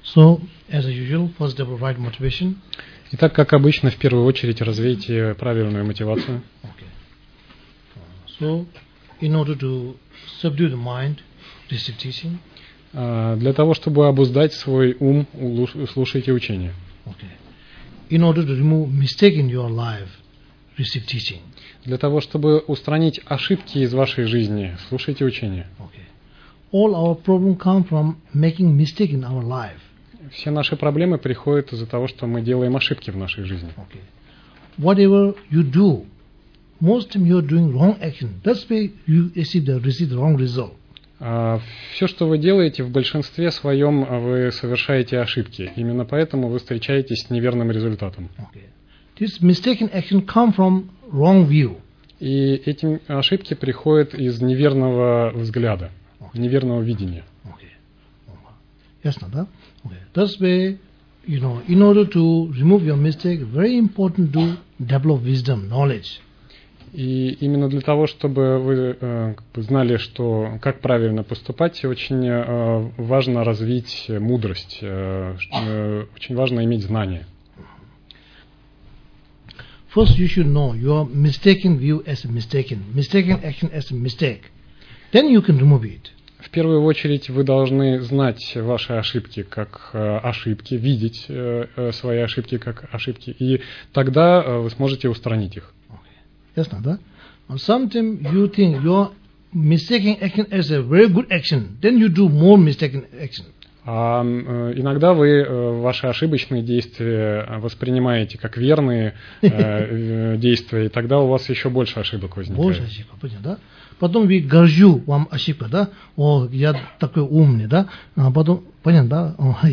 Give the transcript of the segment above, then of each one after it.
So, as usual, first develop right motivation. Итак, как обычно, в первую очередь развейте правильную мотивацию. Okay. So, in order to subdue the mind, receive teaching. Для того, чтобы обуздать свой ум, слушайте учение. Okay. In order to remove mistake in your life, receive teaching. Для того, чтобы устранить ошибки из вашей жизни, слушайте учение. Okay. All our problems come from making mistake in our life. Все наши проблемы приходят из-за того, что мы делаем ошибки в нашей жизни. Okay. Whatever you do, most time you are doing wrong action. That's why you receive the wrong result. Все, что вы делаете, в большинстве своем вы совершаете ошибки. Именно поэтому вы встречаетесь с неверным результатом. Okay. This mistaken action come from wrong view. И эти ошибки приходят из неверного взгляда, неверного видения. Okay. Ясно, да? Okay. That's why, in order to remove your mistake, very important to develop wisdom, knowledge. И именно для того, чтобы вы знали, как правильно поступать, очень важно развить мудрость, очень важно иметь знания. First, you should know your mistaken view as a mistaken action as a mistake. Then you can remove it. В первую очередь вы должны знать ваши ошибки как ошибки, видеть свои ошибки как ошибки, и тогда вы сможете устранить их. Ясно, да? Sometimes you think your mistaken action is a very good action, then you do more mistaken action. А иногда вы ваши ошибочные действия воспринимаете как верные действия, и тогда у вас еще больше ошибок возникает. Больше ошибок, понятно, да? Потом вы горжу вам ошибка, да? О, я такой умный, да? А потом, понятно, да?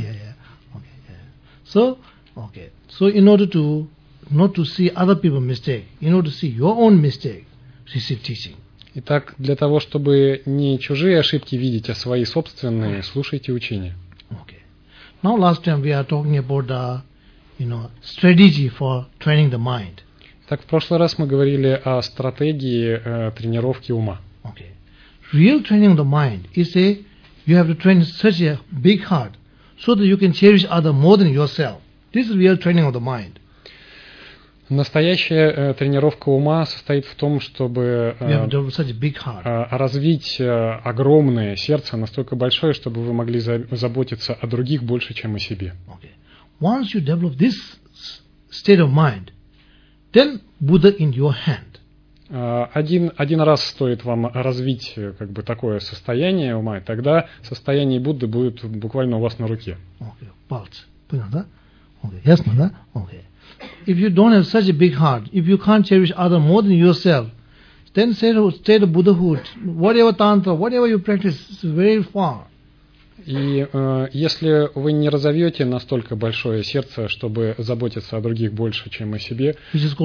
So in order to not to see other people's mistake, in order to see your own mistake, receive teaching. Итак, для того, чтобы не чужие ошибки видеть, а свои собственные, слушайте учение. Okay. Now last time we are talking about the, strategy for training the mind. Так, в прошлый раз мы говорили о стратегии тренировки ума. Okay. Real training of the mind is you have to train such a big heart so that you can cherish other more than yourself. This is real training of the mind. Настоящая тренировка ума состоит в том, чтобы развить огромное сердце, настолько большое, чтобы вы могли заботиться о других больше, чем о себе. Once you develop this state of mind, then Buddha in your hand. Один раз стоит вам развить такое состояние ума, и тогда состояние Будды будет буквально у вас на руке. Пальцы. Понял, да? Ясно, да? If you don't have such a big heart, if you can't cherish other more than yourself, then state of Buddhahood, whatever tantra, whatever you practice, is very far. И если вы не разовьете настолько большое сердце, чтобы заботиться о других больше, чем о себе,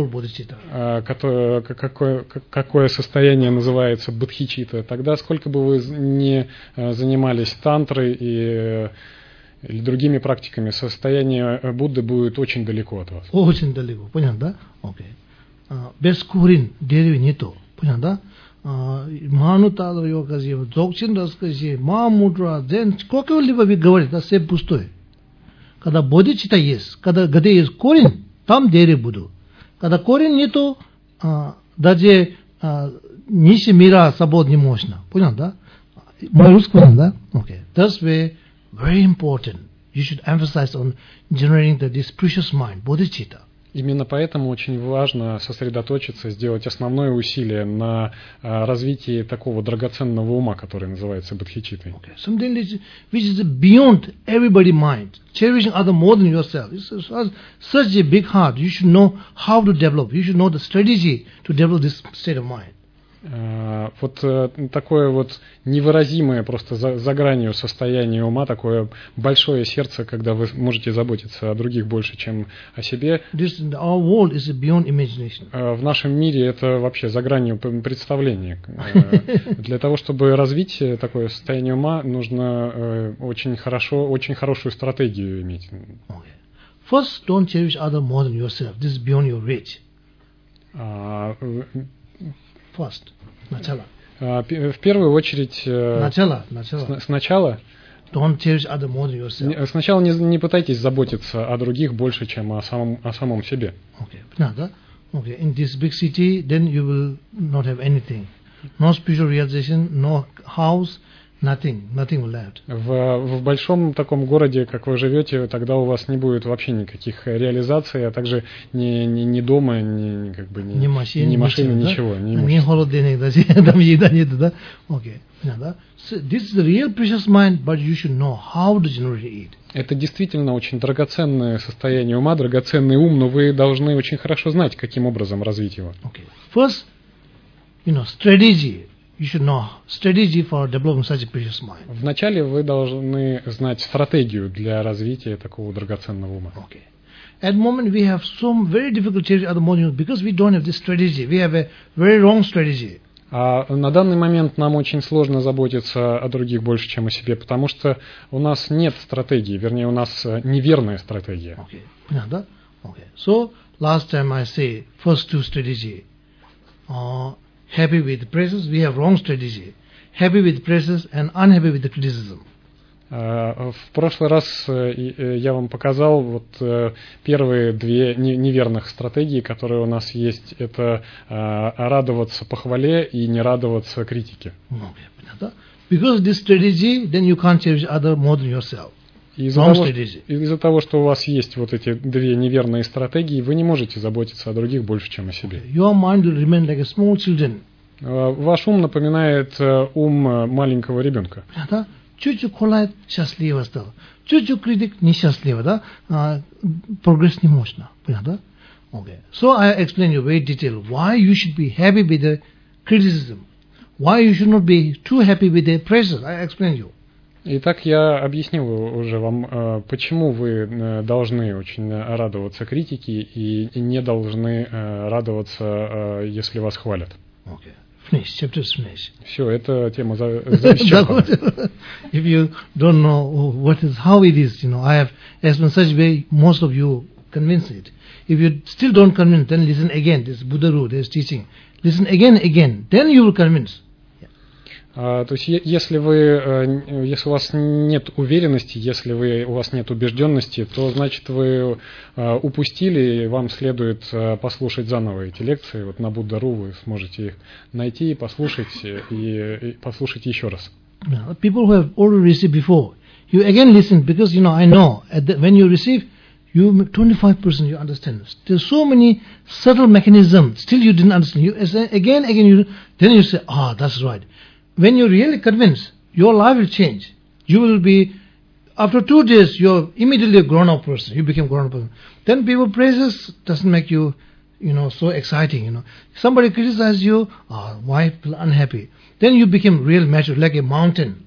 какое состояние называется бодхичитта, тогда сколько бы вы ни занимались тантрой или другими практиками, состояние Будды будет очень далеко от вас. Очень далеко, понятно, да? Окей. Без курин, дерево не то, понятно, да? Ману тадра йога зива, дзогчин раскажи, мамудра, дзен, сколько-либо вы говорите, да, все пустое. Когда бодхичитта есть, где есть корень, там дерево буду. Когда корень не то, даже ниже мира свободно не можно, понятно, да? По-русски, да? Окей. That's why very important. You should emphasize on generating this precious mind, bodhicitta. Именно поэтому очень важно сосредоточиться, сделать основное усилие на развитии такого драгоценного ума, который называется бодхичиттой. Something which is beyond everybody's mind, cherishing other more than yourself. It's such a big heart. You should know how to develop. You should know the strategy to develop this state of mind. Вот такое вот невыразимое просто за гранью состояние ума, такое большое сердце, когда вы можете заботиться о других больше, чем о себе. Our world is beyond imagination. В нашем мире это вообще за гранью представления. Для того, чтобы развить такое состояние ума, нужно очень хорошую стратегию иметь. First, don't cherish other more than yourself. This is beyond your reach. First, начало. В первую очередь, начало. сначала Don't cherish other more than yourself. Сначала не пытайтесь заботиться о других больше, чем о самом себе. Okay. Okay. In this big city, then you will not have anything. No spiritual realization, no house, nothing will left. В большом таком городе, как вы живете, тогда у вас не будет вообще никаких реализаций, а также ни дома, ни машины, ничего. Не холодильник, okay. So this is the real precious mind, but you should know how to generate it. Это действительно очень драгоценное состояние ума, драгоценный ум, но вы должны очень хорошо знать, каким образом развить его. Okay. First, strategy. You should know strategy for developing such a precious mind. Вначале вы должны знать стратегию для развития такого драгоценного ума. Okay. At the moment we have some very difficult change at the moment because we don't have this strategy. We have a very wrong strategy. А на данный момент нам очень сложно заботиться о других больше, чем о себе, потому что у нас нет стратегии, вернее, у нас неверная стратегия. Okay. So, last time I say, first two strategy. Happy with praises, we have wrong strategy. Happy with praises and unhappy with the criticism. В прошлый раз я вам показал вот первые две неверных стратегии, которые у нас есть. Это радоваться похвале и не радоваться критике. Because this strategy, then you can't cherish other more than yourself. Из-за того, что у вас есть вот эти две неверные стратегии, вы не можете заботиться о других больше, чем о себе. Your mind will remain like a small children. Ваш ум напоминает ум маленького ребенка. Чуть-чуть колает счастливо стало. Чуть-чуть критик несчастливо, да? Прогресс не можно. Понятно? Okay. So I explain you very detail why you should be happy with the criticism. Why you should not be too happy with the praises. I explain you. Итак, я объяснил уже вам, почему вы должны очень радоваться критике и не должны радоваться, если вас хвалят. Okay. Finish. Chapter is finished. Все, эта тема исчерпана. If you don't know how it is, I have explained such way, most of you convince it. If you still don't convince, then listen again. This Buddha-ru, this teaching. Listen again. Then you will convince. То есть, если у вас нет уверенности, если у вас нет убежденности, то значит вы упустили, и вам следует послушать заново эти лекции. Вот на Будда.ру вы сможете их найти, послушать и послушать еще раз. People who have already received before, you again listen because I know when you receive, you 25% you understand. There's so many subtle mechanisms. Still you didn't understand. You again then you say, that's right. When you really convince, your life will change. You will be, after 2 days, you're immediately a grown-up person. You become a grown-up person. Then people praises doesn't make you, so exciting. Somebody criticizes you, why feel unhappy? Then you become real mature, like a mountain.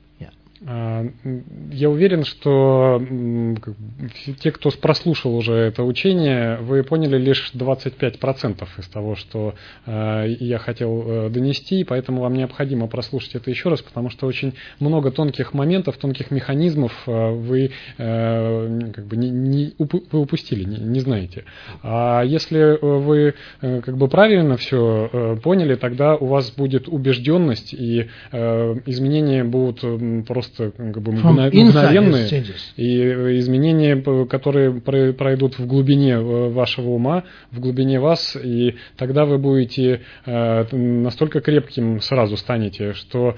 Я уверен, что те, кто прослушал уже это учение, вы поняли лишь 25% из того, что я хотел донести, поэтому вам необходимо прослушать это еще раз, потому что очень много тонких моментов, тонких механизмов вы упустили, не знаете. А если вы правильно все поняли, тогда у вас будет убежденность, и изменения будут просто мгновенные, и изменения, которые пройдут в глубине вашего ума, в глубине вас, и тогда вы будете настолько крепким сразу станете, что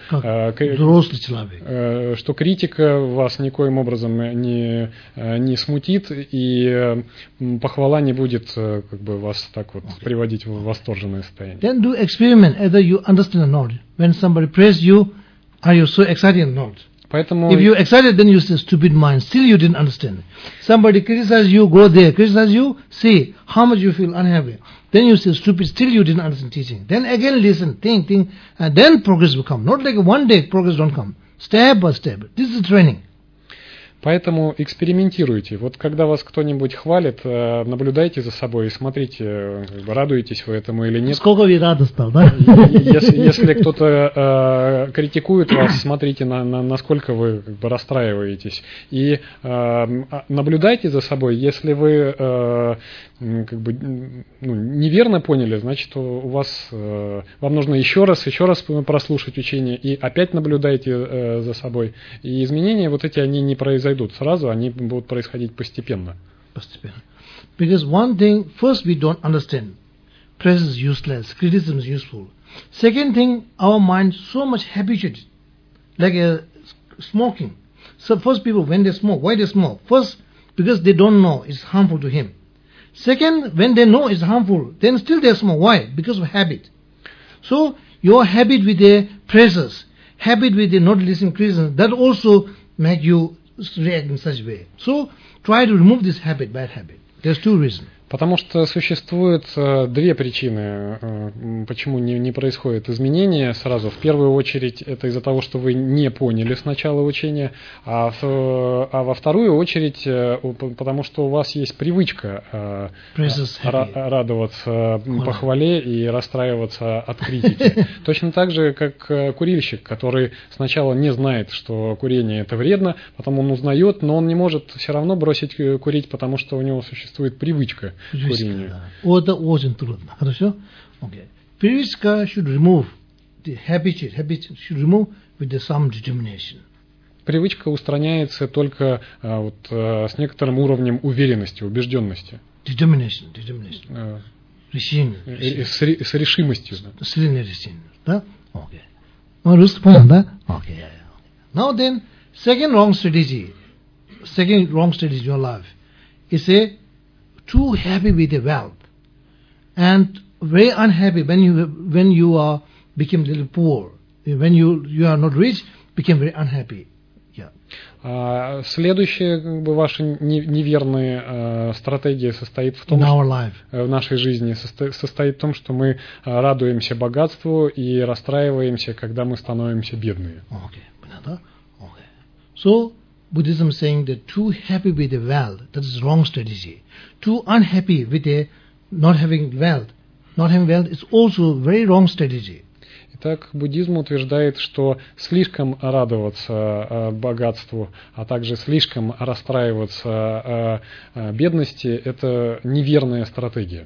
критика вас никоим образом не смутит, и похвала не будет вас так вот приводить в восторженное состояние. Then do experiment whether you understand or not. When somebody praise you, are you so excited or not? Поэтому... If you're excited, then you say stupid mind. Still you didn't understand. Somebody criticizes you, go there. Criticize you, see how much you feel unhappy. Then you say stupid, still you didn't understand teaching. Then again listen, think, and then progress will come. Not like one day progress don't come. Step by step. This is training. Поэтому экспериментируйте. Вот когда вас кто-нибудь хвалит, наблюдайте за собой и смотрите, радуетесь вы этому или нет. Сколько вы рады стал, да? Если кто-то критикует вас, смотрите, насколько вы расстраиваетесь. И наблюдайте за собой. Если вы неверно поняли, значит, вам нужно еще раз прослушать учение и опять наблюдайте за собой. И изменения вот эти, они не произойдут сразу, они будут происходить постепенно. Because one thing, first we don't understand. Praise is useless, criticism is useful. Second thing, our mind so much habituated, like smoking. So first people, when they smoke, why they smoke? First, because they don't know it's harmful to him. Second, when they know it's harmful, then still they smoke. Why? Because of habit. So your habit with the praises, habit with the not listening criticism, that also make you react in such a way. So try to remove this habit, bad habit. There's two reasons. Потому что существует две причины, почему не происходит изменения сразу. В первую очередь, это из-за того, что вы не поняли сначала учения, а во вторую очередь, потому что у вас есть привычка радоваться похвале и расстраиваться от критики. Точно так же, как курильщик, который сначала не знает, что курение это вредно, потом он узнает, но он не может все равно бросить курить, потому что у него существует привычка. Это очень трудно. Хорошо? Okay. Привычка should remove the habit should remove with some determination. Привычка устраняется только с некоторым уровнем уверенности, убежденности. Determination. Решение. С решимостью. Сильное решение. Да? Okay. Ну, русский понял, да? Okay. Now then, second wrong strategy in your life is too happy with the wealth and very unhappy when you are become a little poor. When you are not rich, become very unhappy. Yeah. Следующая ваша неверная стратегия состоит в том, что в нашей жизни состоит в том, что мы радуемся богатству и расстраиваемся, когда мы становимся бедными. Okay. So Buddhism saying that too happy with the wealth, that is wrong strategy. Too unhappy with not having wealth is also very wrong strategy. Итак, буддизм утверждает, что слишком радоваться богатству, а также слишком расстраиваться бедности – это неверная стратегия.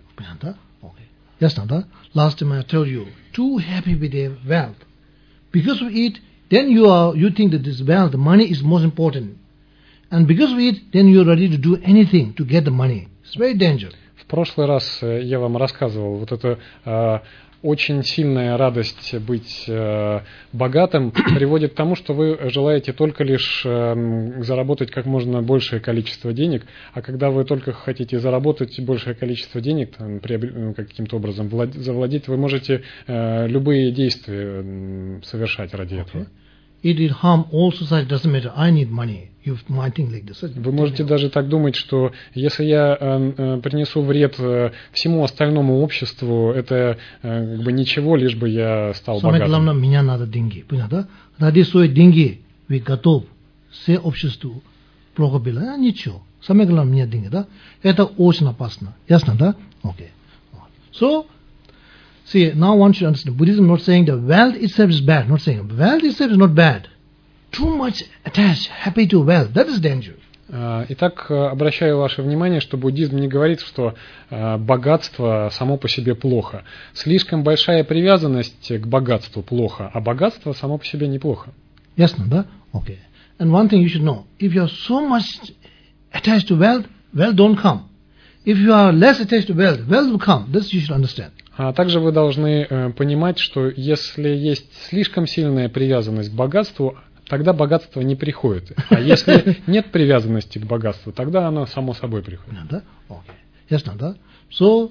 Yes, Nanda. Last time I told you, too happy with the wealth. Because of it, then you think that this wealth, money is most important. And because of it, then you are ready to do anything to get the money. It's very dangerous. В прошлый раз я вам рассказывал, вот это очень сильная радость быть богатым приводит к тому, что вы желаете только лишь заработать как можно большее количество денег, а когда вы только хотите заработать большее количество денег, каким-то образом завладеть, вы можете любые действия совершать ради этого. It will harm all society, doesn't matter, I need money. You might think like this. Вы можете даже так думать, что если я принесу вред всему остальному обществу, это ничего, лишь бы я стал богатым. Самое главное, мне надо деньги. Понятно? Ради своих деньги вы готов все обществу плохо было. Ничего. Самое главное, мне деньги. Да? Это очень опасно. Ясно, да? Okay. So, see, now one should understand, Buddhism not saying that wealth itself is bad, not saying wealth itself is not bad. Too much attached, happy to wealth, that is dangerous. Итак, обращаю ваше внимание, что буддизм не говорит, что богатство само по себе плохо. Слишком большая привязанность к богатству плохо, а богатство само по себе неплохо. Ясно, да? Okay. And one thing you should know, if you are so much attached to wealth, wealth don't come. If you are less attached to wealth, wealth will come. This you should understand. А также вы должны понимать, что если есть слишком сильная привязанность к богатству, тогда богатство не приходит. А если нет привязанности к богатству, тогда оно само собой приходит. Okay. Yes, Nanda. So,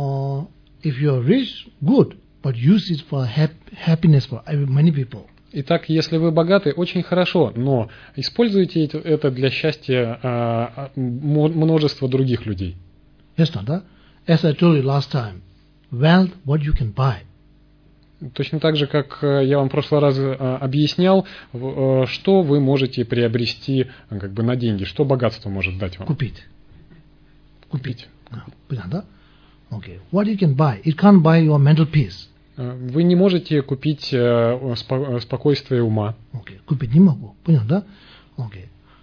if you are rich, good, but use it for happiness for many people. Итак, если вы богаты, очень хорошо, но используйте это для счастья множества других людей. Yes, Nanda. As I told you last time, wealth, what you can buy. Точно так же, как я вам в прошлый раз объяснял, что вы можете приобрести как бы на деньги, что богатство может дать вам. Купить. Понятно? Okay. What you can buy? It can't buy your mental peace. Вы не можете купить спокойствие ума. Okay. Купить не могу. Понял, да? Okay.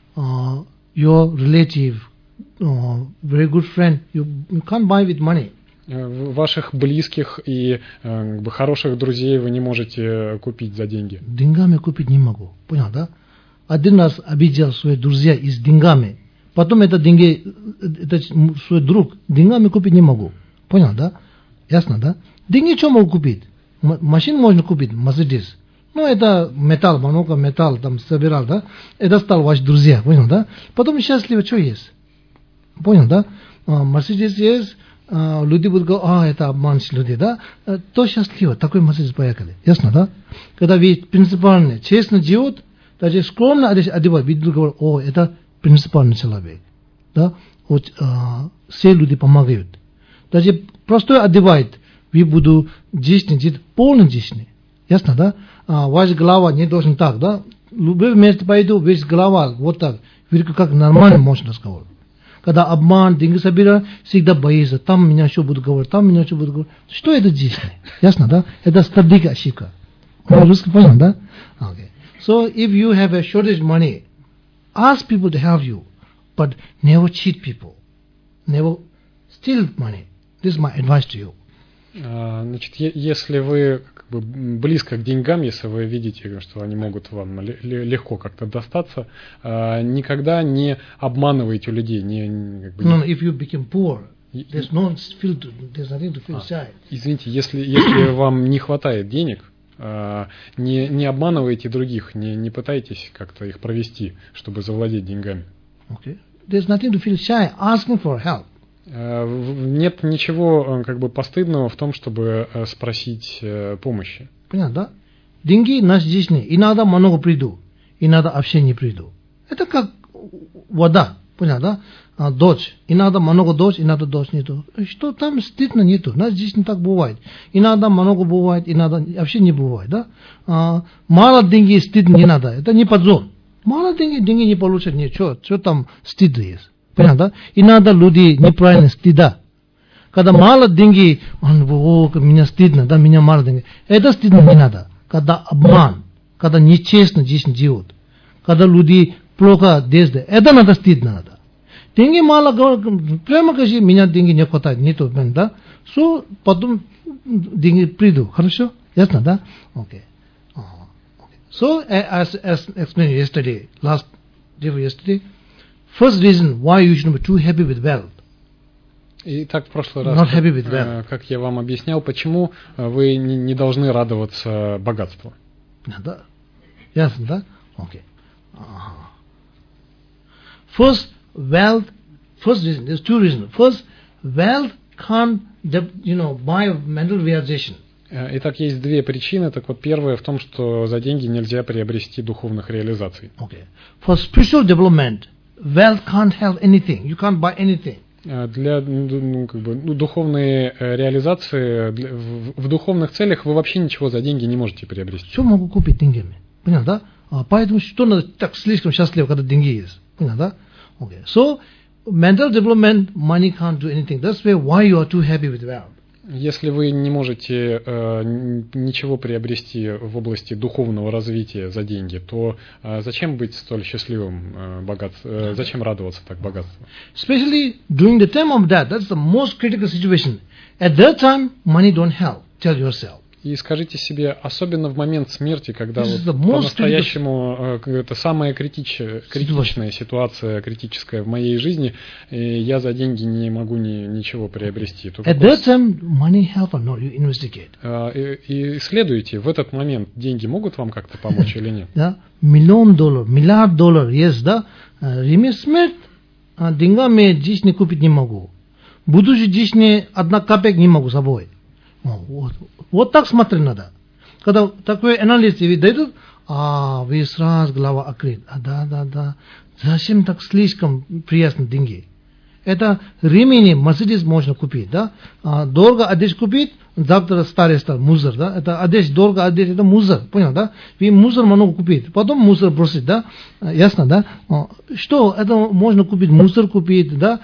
Your relative, very good friend, you can't buy with money. Ваших близких и хороших друзей вы не можете купить за деньги. Деньгами купить не могу. Понял, да? Один раз обидел своих друзей с деньгами. Потом это деньги, это свой друг, деньгами купить не могу. Понял, да? Ясно, да? Деньги что могу купить? Машину можно купить, Мерседес. Ну, это металл, много металл там собирал, да? Это стал ваш друзья, понял, да? Потом счастливо, что есть? Понял, да? Мерседес есть, люди будут говорить, это обманщики люди, да? То счастливо, такой Мерседес поехали. Ясно, да? Когда вы принципиально, честно живут, даже скромно одевают, видят, говорят, это принципиальный человек, да? Вот, все люди помогают. Даже простой одевает, вы буду жизнь жить, полной жизни. Ясно, да? Ваша голова не должен так, да? Любое место пойду, весь голова вот так. Видите, как нормально можно разговаривать. Когда обман, деньги собирают, всегда боится. Там меня что будут говорить, там меня что будут говорить. Что это жизнь? Ясно, да? Это стратегия ошибка. Русский понял, да? Okay. So, if you have a shortage of money, ask people to help you, but never cheat people. Never steal money. This is my advice to you. Значит, если вы как бы близко к деньгам, если вы видите, что они могут вам легко как-то достаться, никогда не обманывайте людей. Как бы, no, if you become poor, there's nothing to feel shy. Извините, если вам не хватает денег, не обманывайте других, не пытайтесь как-то их провести, чтобы завладеть деньгами. Okay. There's nothing to feel shy asking for help. Нет ничего как бы постыдного в том, чтобы спросить помощи. Понятно, да? Деньги в нашей жизни иногда много приду, иногда вообще не приду. Это как вода, понятно, да? Дождь. Иногда много дождь, иногда дождь нету. Что там стыдно нету. В нашей жизни так бывает. Иногда много бывает, иногда вообще не бывает, да? Мало денег стыдно не надо. Это не подзор. Мало денег не получат, ничего. Что там стыд есть? Понятно, да? Иногда люди неправильно стыда. Когда мало денег, меня стыдно, да, меня мало денег. Это стыдно не надо. Когда обман, когда нечестно жизнь живут, когда люди плохо действуют, это надо стыдно надо. Деньги мало, прямо скажи, меня деньги не хватает, нету, да? So, потом деньги приду, хорошо? Ясно, да? Okay. So, as explained yesterday, first reason why you should be too happy with wealth. И так в прошлый раз, как я вам объяснял, почему вы не должны радоваться богатству. Да. Ясно, да? Окей. First reason, there's two reasons. First, wealth can't, buy mental realization. Итак, есть две причины. Так вот, первая в том, что за деньги нельзя приобрести духовных реализаций. Okay. For spiritual development, wealth can't help anything. You can't buy anything. Для духовной реализации, в духовных целях вы вообще ничего за деньги не можете приобрести. Что могу купить деньгами? Понятно, да? Поэтому что надо так слишком счастливо, когда деньги есть? Понятно, да? Okay. So, mental development, money can't do anything. That's why you are too happy with wealth. Если вы не можете ничего приобрести в области духовного развития за деньги, то зачем быть столь счастливым, зачем радоваться так богатству? Especially during the time of death, that's the most critical situation. At that time, money don't help. Tell yourself. И скажите себе, особенно в момент смерти, когда вот по-настоящему это самая критичная ситуация, критическая в моей жизни, и я за деньги не могу ничего приобрести. At that time, money help or not, you investigate. И исследуйте, в этот момент деньги могут вам как-то помочь или нет? Да, $1 million, миллиард долларов, есть, да? Смерть, деньгами жизнь купить не могу. Будущей жизни одна капелька не могу с собой. Вот так смотреть надо. Когда такой анализ дают, вы сразу голова открыт. Да. Зачем так слишком приятно деньги? Это ремени Мерседес можно купить, да? Дорого одежду купить, завтра старый стал мусор, да? Это одежда, дорого одежда, это мусор, понял, да? Вы мусор много купить, потом мусор бросить, да? Ясно, да? Что? Это можно купить, мусор купить, да?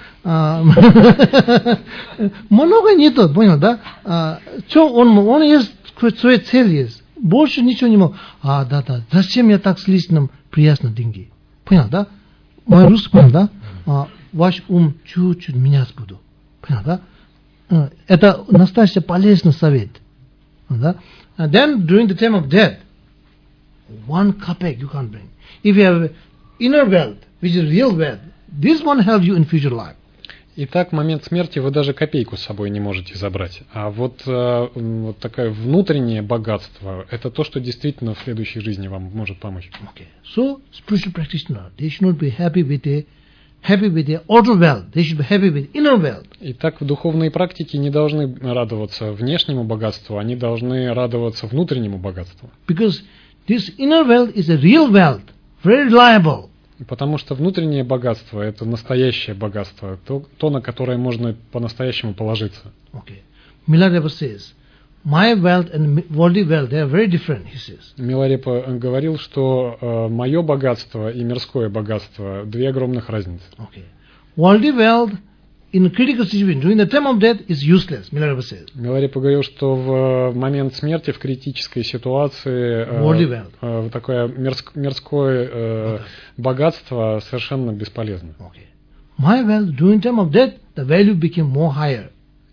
Много нету, понял, да? Что он есть, своя цель есть. Больше ничего не могу. Да. Зачем я так слишком приятно деньги? Понял, да? Мой русский, понял, да? Ваш ум чуть-чуть менять буду. Понял, да? Это настоящий полезный совет. Да? And then, during the time of death, 1 kopek you can't bring. If you have inner wealth, which is real wealth, this one helps you in future life. Итак, в момент смерти вы даже копейку с собой не можете забрать. А вот такое внутреннее богатство, это то, что действительно в следующей жизни вам может помочь. Okay. So, spiritual practitioner, they should not be happy with the outer wealth. They should be happy with inner wealth. Итак, в духовной практике не должны радоваться внешнему богатству, они должны радоваться внутреннему богатству. Because this inner wealth is a real wealth, very reliable. Потому что внутреннее богатство – это настоящее богатство, то, на которое можно по-настоящему положиться. Okay. Milarepa says, my wealth and worldly wealth, they are very different, he says. Миларепа говорил, что мое богатство и мирское богатство – две огромных разницы. Okay. Worldly wealth in critical situation, during the time of death, is useless, Milarepa says. Миларепа говорил, что в момент смерти, в критической ситуации, такое мирское богатство совершенно бесполезно. Okay. My wealth, during time of death, the value became more higher.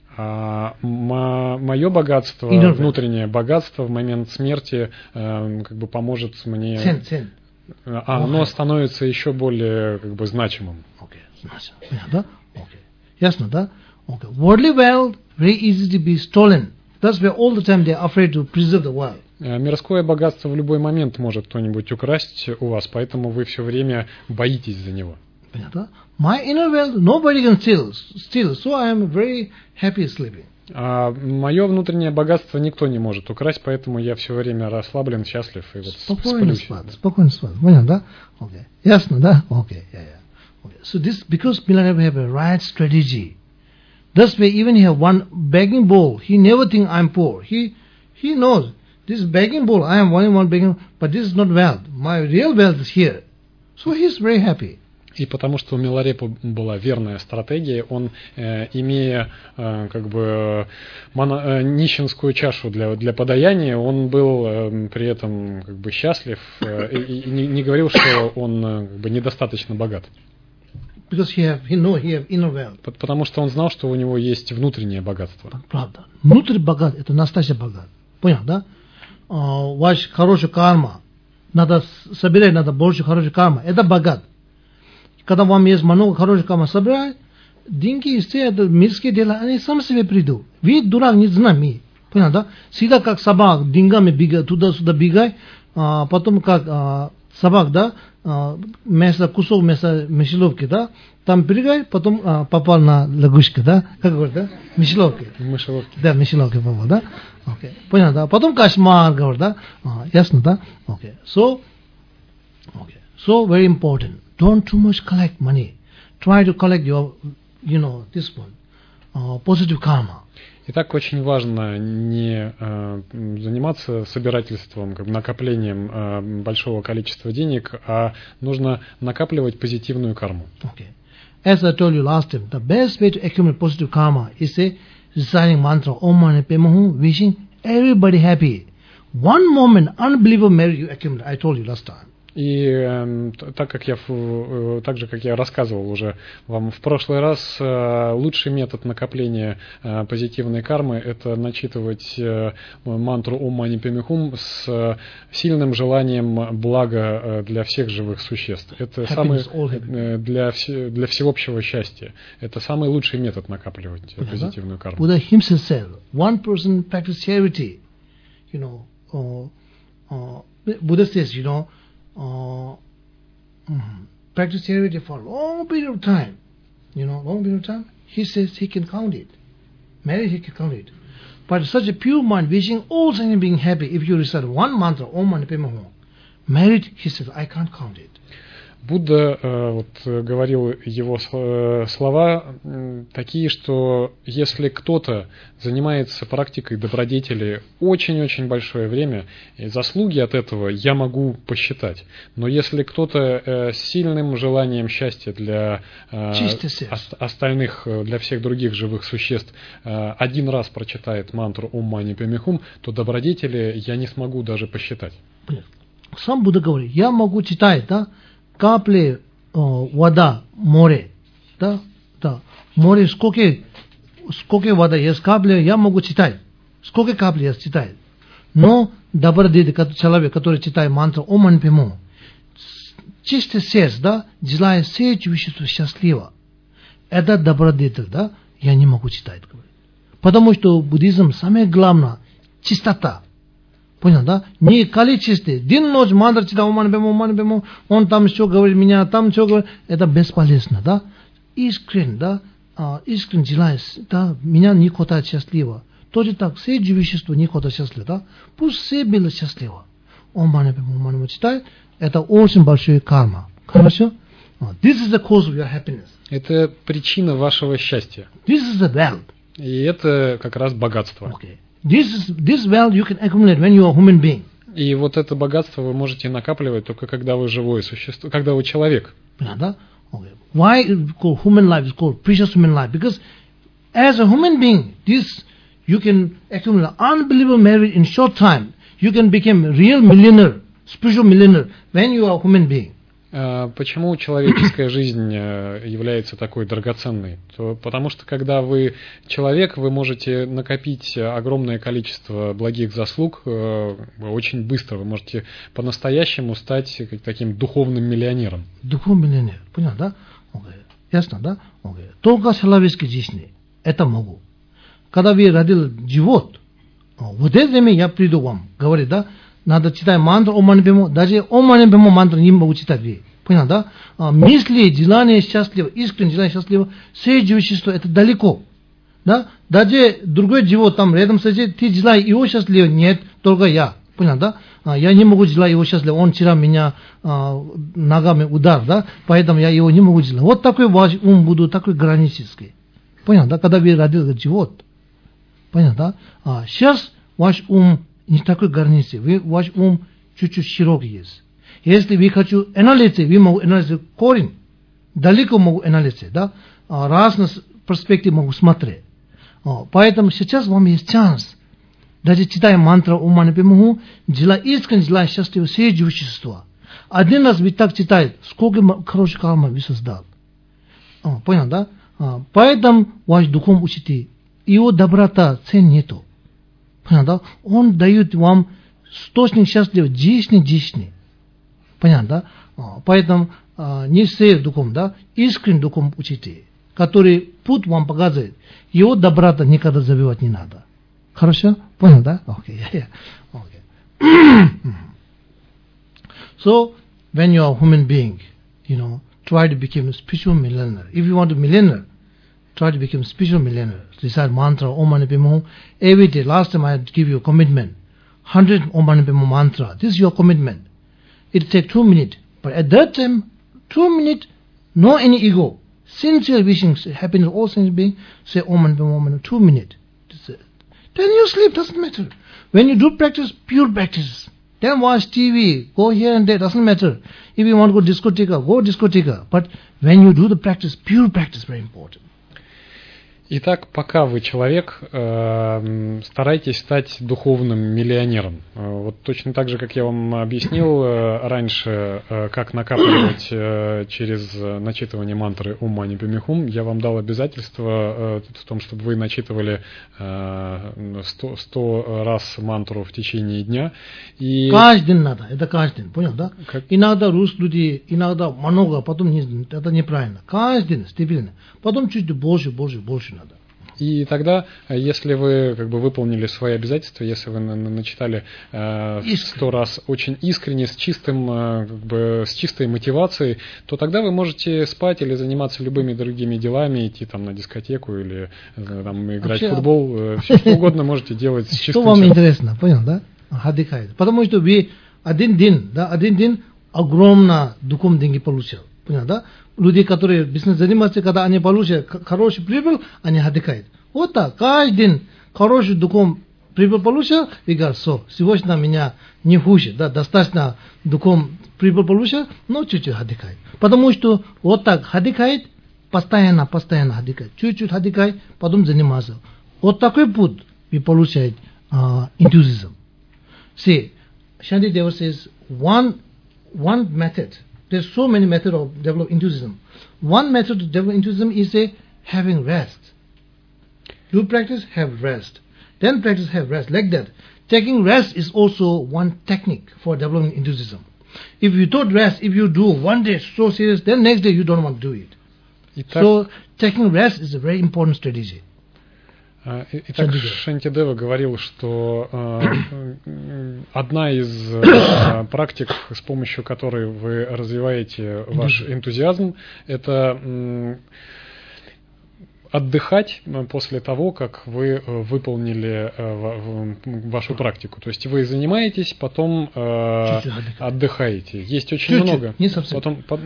Мое богатство, внутреннее богатство в момент смерти как бы поможет мне... Оно становится еще более как бы значимым. Okay. Ясно, да? Okay. Worldly wealth very easy to be stolen. That's why all the time they are afraid to preserve the wealth. Мирское богатство в любой момент может кто-нибудь украсть у вас, поэтому вы все время боитесь за него. Понятно? My inner wealth nobody can steal, so I am very happy sleeping. Мое внутреннее богатство никто не может украсть, поэтому я все время расслаблен, счастлив и вот сплюсь. Спокойно спать. Понятно, да? Okay. Ясно, да? Okay. Yeah. Okay. So this, because Milarepa have a right strategy. That's why even he have one begging bowl, he never think I'm poor. He knows this begging bowl, I am one begging, but this is not wealth. My real wealth is here. So he is very happy. И потому что у Миларепы была верная стратегия, он, имея как бы нищенскую чашу для подаяния, он был при этом как бы счастлив и не говорил, что он как бы недостаточно богат. Because he have inner wealth. Потому что он знал, что у него есть внутреннее богатство. Правда. Внутренний богат – это настоящий богат. Понял, да? Ваш хороший карма, надо собирать, надо больше хорошей кармы. Это богат. Когда вам есть много хорошей кармы собирать, деньги, все это мирские дела, они сами себе придут. Вы, дурак, не знаете. Понял, да? Всегда как собак, деньгами бегай, туда-сюда бегай, потом как собак, да, кусок мяса мышеловки, да, там бегай, потом попал на лягушку, да, как говорят, да, мышеловки. Да, мышеловки попал, да, okay. Понял, да, потом кошмар, говорят, да, ясно, да, okay. So very important, don't too much collect money, try to collect your, this one, positive karma. Итак, очень важно не заниматься собирательством, накоплением большого количества денег, а нужно накапливать позитивную карму. Okay. As I told you last time, the best way to accumulate positive karma is reciting mantra Om Mani Padme Hum, wishing everybody happy. One moment, unbelievable merit you accumulate. I told you last time. И так же, как я рассказывал уже вам в прошлый раз, лучший метод накопления позитивной кармы – это начитывать мантру Ом Мани Падме Хум с сильным желанием блага для всех живых существ. Это для всеобщего счастья. Это самый лучший метод накапливать позитивную карму. Buddha himself said, one person practice charity. Buddha says, practice charity for a long period of time. Long period of time. He says he can count it. Marriage, he can count it. But such a pure mind, wishing all things being happy, if you recite one mantra, Om Mani Padme Hum, marriage, he says, I can't count it. Будда говорил его слова такие, что если кто-то занимается практикой добродетели очень-очень большое время, и заслуги от этого я могу посчитать. Но если кто-то с сильным желанием счастья для остальных, для всех других живых существ один раз прочитает мантру Ом Мани Падме Хум, то добродетели я не смогу даже посчитать. Сам Будда говорит, я могу читать, да, капли вода, море, да, море, сколько вода есть, капли, я могу читать, сколько капли я читаю. Но добродетель, человек, который читает мантру Ом Мани Падме Хум, чистое сердце, да, желая все чувства счастливо, это добродетель, да, я не могу читать. Потому что буддизм самое главное чистота. Понял, да? Не количество. День-ночь мантра читать, Ом Мани Падме Хум, он там что говорит, меня там что говорит, это бесполезно, да? Искренне, да? Искренне желает, да, меня не хватает счастливо. Тоже так, все живущество не хватает счастливо, да? Пусть все было счастливо. Ом Мани Падме Хум читает, это очень большая карма. Хорошо? This is the cause of your happiness. Это причина вашего счастья. This is the wealth. И это как раз богатство. Okay. This wealth you can accumulate when you are a human being. И вот это богатство вы можете накапливать только когда вы живое существо, когда вы человек. Okay. Why it's called human life? It's called precious human life because as a human being, this you can accumulate unbelievable merit in short time. You can become a real millionaire, spiritual millionaire when you are a human being. Почему человеческая жизнь является такой драгоценной? Потому что когда вы человек, вы можете накопить огромное количество благих заслуг очень быстро. Вы можете по-настоящему стать таким духовным миллионером. Духовный миллионер, понял, да? Ясно, да? Только человеческой жизни это могу. Когда вы родили живот, вот это время я приду вам, говорит, да? Надо читать мантру Ом Мани Падме Хум, даже Ом Мани Падме Хум мантру не могу читать вы. Понял, да? Мысли, желание счастливо, искренне желание счастливо, все живущество это далеко. Да? Даже другой живот там рядом сидит, ты желаешь его счастливо, нет, только я. Понял, да? Я не могу желать его счастливо, он вчера меня ногами удар, да? Поэтому я его не могу желать. Вот такой ваш ум будет такой гранический. Понял, да? Когда вы родили живот. Понял, да? Сейчас ваш ум не такой границы, ваш ум чуть-чуть широкий есть. Если вы хочу анализировать, вы могу анализировать корень, далеко могу анализировать, да? Разные перспективы могу смотреть. Поэтому сейчас вам есть шанс, даже читая мантру Ом Мани Падме Хум, искренне желая счастливого все живущества. Один раз вы так читаете, сколько хороших карма вы создал. Понял, да? Поэтому ваш духовный учитель, его доброта, цен нету. Понял, да? Он дает вам источник счастливого жизни. Понятно, да? Поэтому не все духом, да? Искренний духом учитель, который путь вам показывает, его доброта никогда забивать не надо. Хорошо? Понял, да? Okay. So, when you are a human being, try to become a spiritual millionaire. If you want to millionaire, try to become a spiritual millionaire. Recite mantra Om Mani Padme Hum every day. Last time I give you a commitment. 100 Om Mani Padme Hum mantra. This is your commitment. It takes 2 minutes. But at that time, 2 minutes, no any ego. Sincere wishing, happiness, all sincere being, say Om Mani Padme Hum 2 minutes. Then you sleep, doesn't matter. When you do practice, pure practice. Then watch TV, go here and there, doesn't matter. If you want to go discotheque. But when you do the practice, pure practice, very important. Итак, пока вы человек, старайтесь стать духовным миллионером. Вот точно так же, как я вам объяснил раньше, как накапливать через начитывание мантры Ом Мани Падме Хум, я вам дал обязательство в том, чтобы вы начитывали 100 раз мантру в течение дня. И... Каждый день надо, это каждый день, понял, да? Иногда русские люди, иногда много, потом это неправильно. Каждый день, стабильно. Потом чуть больше надо. И тогда, если вы выполнили свои обязательства, если вы начитали 100 раз очень искренне, с чистой мотивацией, то тогда вы можете спать или заниматься любыми другими делами, идти там на дискотеку или играть в футбол, все что угодно можете делать с чистым сердцем. Что вам интересно, понял, да? Отдыхает. Потому что вы один день огромно духовные деньги получил. Понял, да? Люди, которые бизнес занимаются, когда они получают хороший прибыль, они отдыхают. Вот так, каждый день хороший духовный прибыль получил, и говорят, все, сегодня меня не хуже, да, достаточно духовный прибыль получил, но чуть-чуть отдыхает. Потому что вот так отдыхает, постоянно отдыхает, чуть-чуть отдыхает, потом занимается. Вот такой путь вы получаете энтузиазм. See, Shantideva says, one method, there's so many methods of developing enthusiasm. One method to develop enthusiasm is having rest. You practice, have rest. Then practice, have rest. Like that. Taking rest is also one technique for developing enthusiasm. If you don't rest, if you do one day so serious, then next day you don't want to do it. So taking rest is a very important strategy. Итак, Шантидева говорил, что одна из практик, с помощью которой вы развиваете ваш энтузиазм, это отдыхать после того, как вы выполнили вашу практику. То есть вы занимаетесь, потом отдыхаете. Есть очень много. Не совсем.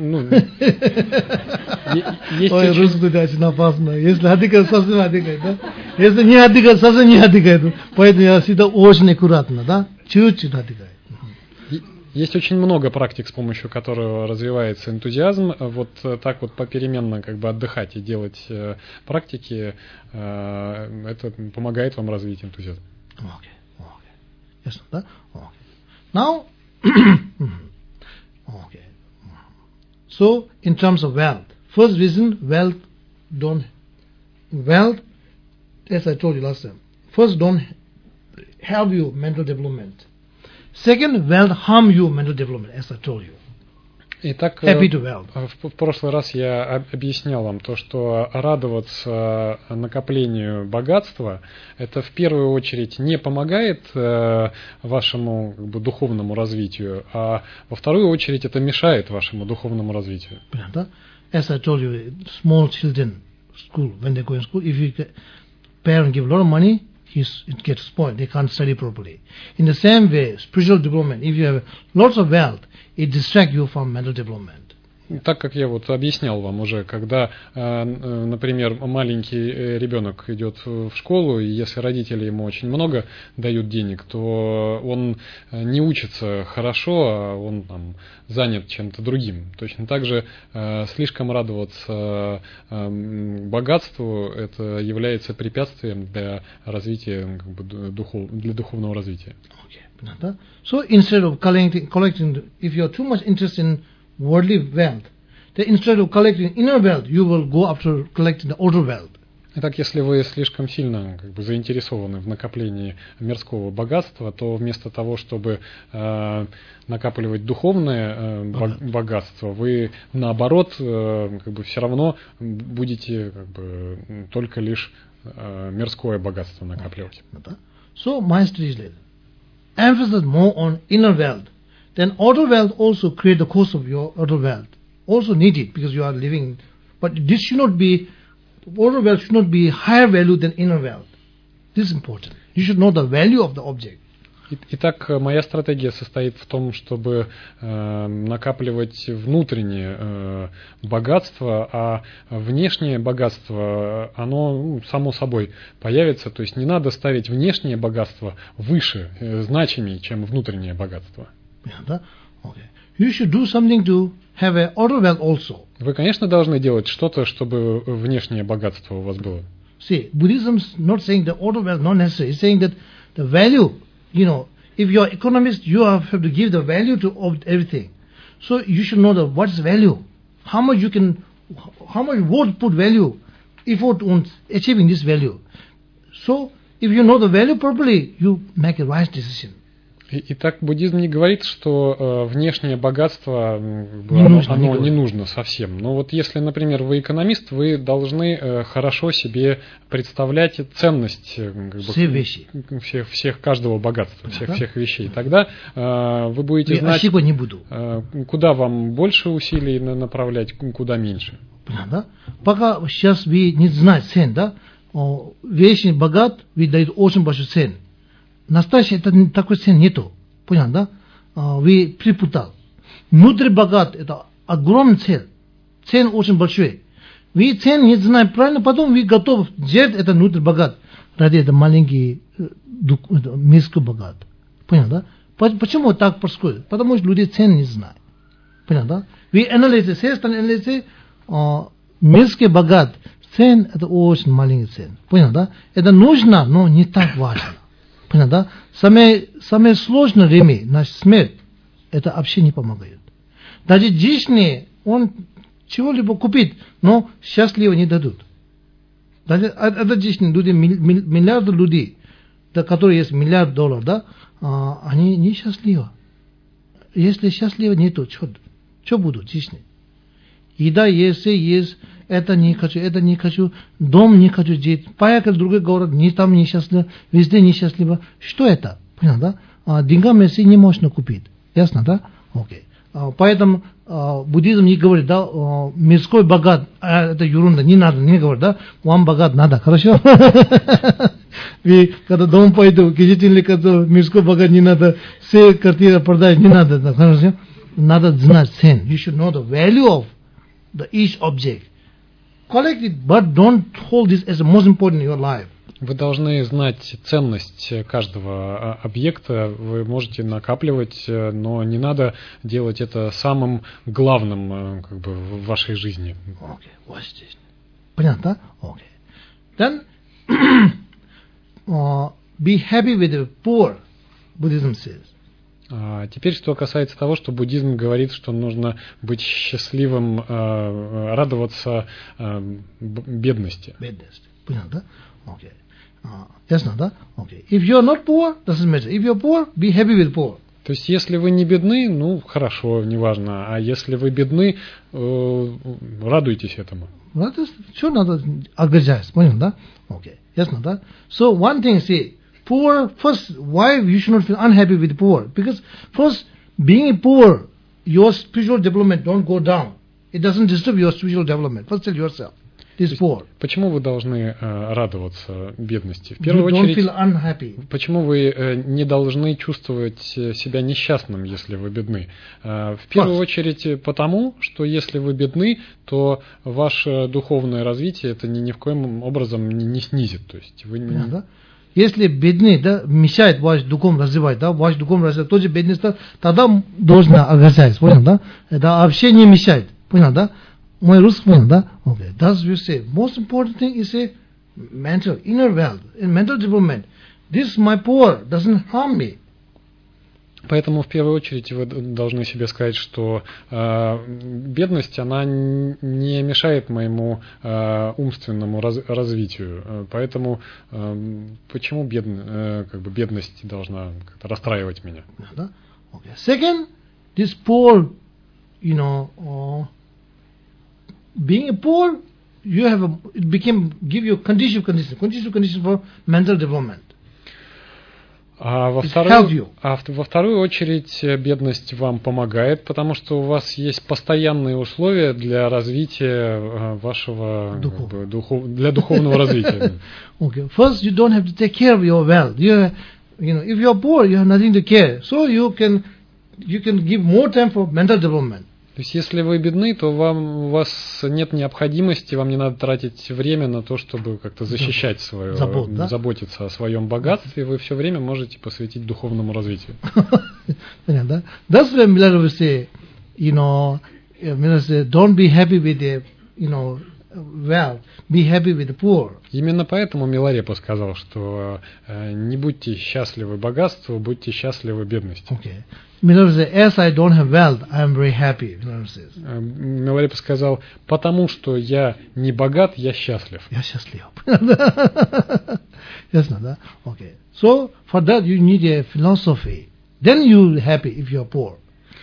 Ой, русский очень опасно. Если отдыхать, совсем отдыхать, да? Если не отдыхать, совсем не отдыхать. Поэтому я всегда очень аккуратно, да? Чуть-чуть отдыхаю. Есть очень много практик, с помощью которых развивается энтузиазм. Вот так вот попеременно как бы отдыхать и делать практики, это помогает вам развить энтузиазм. Okay. Yes, да? Okay. Now, okay. So, in terms of wealth, first reason, wealth, as I told you last time, first don't help you mental development. Second, wealth harm you mental development, as I told you. Итак, Happy to wealth. В прошлый раз я объяснял вам то, что радоваться накоплению богатства, это в первую очередь не помогает вашему как бы, духовному развитию, а во вторую очередь это мешает вашему духовному развитию. As I told you, small children, school, when they go in school, if you parent give a lot of money, it gets spoiled. They can't study properly. In the same way, spiritual development, if you have lots of wealth, it distracts you from mental development. Так как я вот объяснял вам уже, когда, например, маленький ребенок идет в школу, и если родители ему очень много дают денег, то он не учится хорошо, а он там занят чем-то другим. Точно так же слишком радоваться богатству, это является препятствием для развития, как бы, для духовного развития. Okay. So instead of collecting, if you are too much interested in worldly wealth, then instead of collecting inner wealth, you will go after collecting the outer wealth. Итак, если вы слишком сильно как бы, заинтересованы в накоплении мирского богатства, то вместо того, чтобы накапливать духовное богатство, вы наоборот как бы, все равно будете как бы, только лишь мирское богатство накапливать. So my strategy is emphasize more on inner wealth. Then outer wealth also create the cause of your outer wealth. Also need it because you are living. But this should not be, outer wealth should not be higher value than inner wealth. This is important. You should know the value of the object. Итак, моя стратегия состоит в том, чтобы накапливать внутреннее богатство, а внешнее богатство, оно само собой появится. То есть не надо ставить внешнее богатство выше, значимее, чем внутреннее богатство. Okay. You should do something to have a outer wealth also. Вы, конечно, должны делать что-то, чтобы внешнее богатство у вас было. See, Buddhism is not saying the outer wealth not necessary. It's saying that the value, you know, if you are economist, you have to give the value to everything. So you should know what's value, how much would put value, effort on achieving this value. So if you know the value properly, you make a wise decision. Итак, буддизм не говорит, что внешнее богатство оно не нужно совсем. Но вот если, например, вы экономист, вы должны хорошо себе представлять ценность всех каждого богатства, всех вещей. Тогда вы будете знать, куда вам больше усилий направлять, куда меньше. Пока сейчас вы не знаете цен, да? Вещи богат, вы даете очень большой цен. Настоящий это такой цен нету. Понятно, да? Вы припутал. внутри богат, это огромная цель. Цель очень большая. Вы цель не знаете правильно, потом вы готовы делать это внутри богат. Ради этого маленький мирский богат. Понял, да? Почему так происходит? Потому что люди цены не знают. Понял, да? Вы анализируете, естественно, анализируете, мирский богат, цен это очень маленький цен. Понял, да? Это нужно, но не так важно. Понял, да? Самое сложное время, наша смерть, это вообще не помогает. Даже Дисней, он чего-либо купит, но счастливо не дадут. Даже это Дисней, люди, миллиарды людей, да, которые есть $1 миллиард, да, они не счастливы. Если счастливы нету, что будут Дисней? Еда есть, это не хочу, дом не хочу жить, поехать в другой город, там несчастливо, везде несчастливо. Что это? Понял, да? Деньгами если не можно купить. Ясно, да? Окей. Поэтому буддизм не говорит, да, мирской богат, это ерунда, не надо, не говорит, да, вам богат надо, хорошо? Вы, когда дом пойду, кредитный, когда мирской богат не надо, все квартиры продать не надо, хорошо? Надо знать цену. You should know the value of each object. Collect it, but don't hold this as the most important in your life. Вы должны знать ценность каждого объекта, вы можете накапливать, но не надо делать это самым главным как бы, в вашей жизни. Okay, watch this. Понятно? Okay. Then, be happy with the poor, Buddhism says. Теперь, что касается того, что буддизм говорит, что нужно быть счастливым, радоваться бедности. Бедность. Понятно? Okay. Ясно, да? Okay. If you are not poor, doesn't matter. If you are poor, be happy with poor. То есть, если вы не бедны, ну, хорошо, неважно. А если вы бедны, радуйтесь этому. Что надо огорчаться, понял, да? Okay. Ясно, да? So, one thing, say, poor, first, why you should not feel unhappy with poor? Because, first, being poor, your spiritual development don't go down. It doesn't disturb your spiritual development. First, tell yourself. Почему вы должны радоваться бедности? В первую очередь, почему вы не должны чувствовать себя несчастным, если вы бедны? В первую очередь потому, что если вы бедны, то ваше духовное развитие это ни в коем образом не снизит. То есть вы не... Если бедный, да, мешает ваш духовно развивать, да, ваш духовно развивать, тоже бедность, тогда должна огорчаться, понял, да? Это вообще не мешает, понял, да? Мой русский понял, да? Okay. Thus we say, most important thing is a mental, inner wealth, in mental development. This my poor doesn't harm me. Поэтому в первую очередь вы должны себе сказать, что бедность, она не мешает моему умственному развитию. Поэтому почему бедность должна как-то расстраивать меня? Okay. Second, this poor, being poor, give you condition for mental development. А во вторую очередь бедность вам помогает, потому что у вас есть постоянные условия для развития вашего для духовного развития. Okay. First, you don't have to take care of your wealth. If you are poor, you have nothing to care. So you can give more time for mental development. То есть, если вы бедны, то у вас нет необходимости, вам не надо тратить время на то, чтобы как-то защищать свое, заботиться о своем богатстве, вы все время можете посвятить духовному развитию. Понятно, да? That's why Miller will say, Miller say, don't be happy with the, wealth, be happy with the poor. Именно поэтому Миларепа сказал, что не будьте счастливы богатству, будьте счастливы бедности. Okay. Miller says, as I don't have wealth, I am very happy. Миларепа сказал, потому что я не богат, я счастлив. Я счастлив. Ясно, да? Okay. So, for that you need a philosophy. Then you will be happy if you are poor.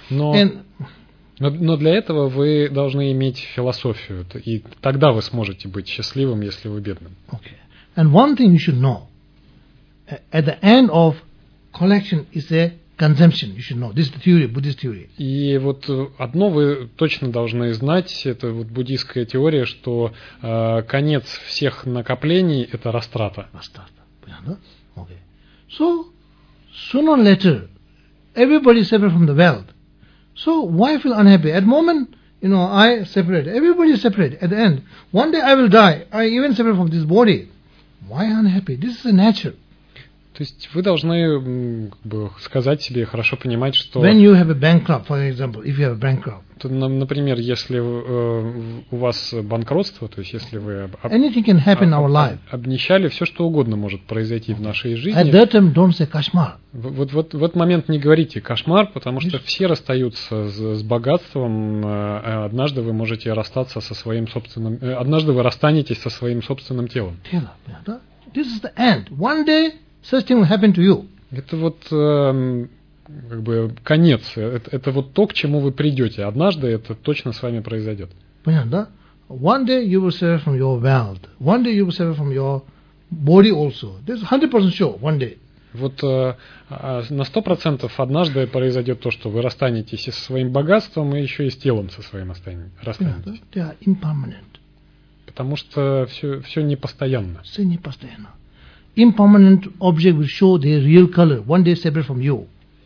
Но для этого вы должны иметь философию, и тогда вы сможете быть счастливым, если вы бедным. Okay. And one thing you should know, at the end of collection is a consumption, you should know. This is the theory, Buddhist theory. И вот одно вы точно должны знать, это вот буддийская теория, что конец всех накоплений – это растрата. Растрата, понятно? Okay. So, sooner or later, everybody is separate from the wealth. So why feel unhappy? At the moment, I separate. Everybody is separate. At the end, one day I will die. I even separate from this body. Why unhappy? This is the nature. То есть вы должны сказать себе, хорошо понимать, что... When you have a bankrupt, for example, if you have a bankrupt. Например, если у вас банкротство, то есть если вы anything can happen in our life. Обнищали, все что угодно может произойти в нашей жизни. At that time, don't say кошмар. В этот момент не говорите кошмар, потому что все расстаются с богатством. Однажды вы можете расстаться со своим собственным... Однажды вы расстанетесь со своим собственным телом. This is the end. One day, such thing will happen to you. Это как бы конец. Это вот то, к чему вы придете. Однажды это точно с вами произойдет. Понятно, да? One day you will suffer from your wealth. One day you will suffer from your body also. This is 100% sure. One day. Вот на 100% однажды произойдет то, что вы расстанетесь и со своим богатством, и еще и с телом со своим расстанетесь. They are impermanent. Потому что все непостоянно. Все непостоянно. Impermanent object will show their real color. One day separate from you.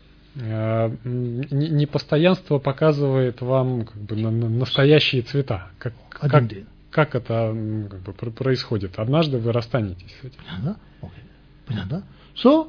Непостоянство показывает вам как бы настоящие цвета. Как это как бы происходит? Однажды вы расстанетесь с этим. Понятно? So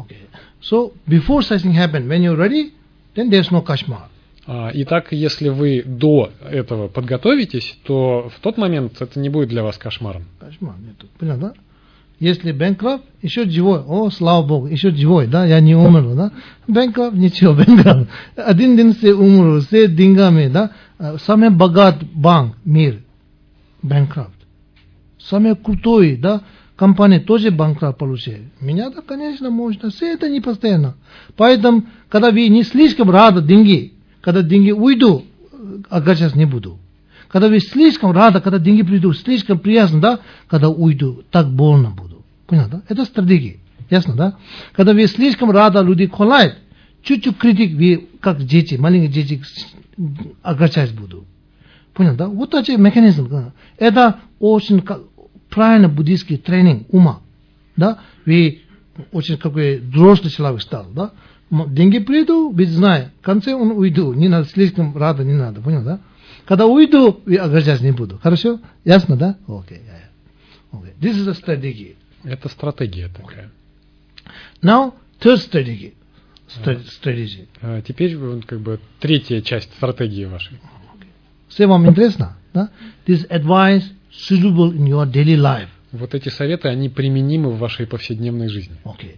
before such thing happen, when you're ready, then there's no kashmar. Итак, если вы до этого подготовитесь, то в тот момент это не будет для вас кошмаром. Кошмар нету. Понятно? Если bankrupt, еще живой. О, слава Богу, еще живой, да, я не умер, да. Bankrupt, ничего, bankrupt. Один день все умру, все деньгами, да. Самый богатый банк, мир, bankrupt. Самый крутой, да, компания тоже bankrupt получает. Меня-то, конечно, можно, все это не постоянно. Поэтому, когда вы не слишком рады деньги, когда деньги уйдут, огорчаться не буду. Когда вы слишком рады, когда деньги придут, слишком приятно, да, когда уйду, так больно буду. Понятно, да? Это стратегия. Ясно, да? Когда вы слишком рады, люди колают, чуть-чуть критик, вы как дети, маленькие дети, огорчать буду. Понятно, да? Вот такой механизм. Это очень правильный буддийский тренинг ума. Да? Вы очень какой взрослый человек стал, да? Деньги придут, вы знаете, в конце он уйду, не надо, слишком рада не надо, понял, да? Когда уйду, я огорчаться не буду. Хорошо? Ясно, да? Окей. This is a strategy. Это стратегия такая. Now, third strategy. Теперь как бы третья часть стратегии вашей. Все вам интересно? Да? This advice suitable in your daily life. Вот эти советы, они применимы в вашей повседневной жизни. Okay.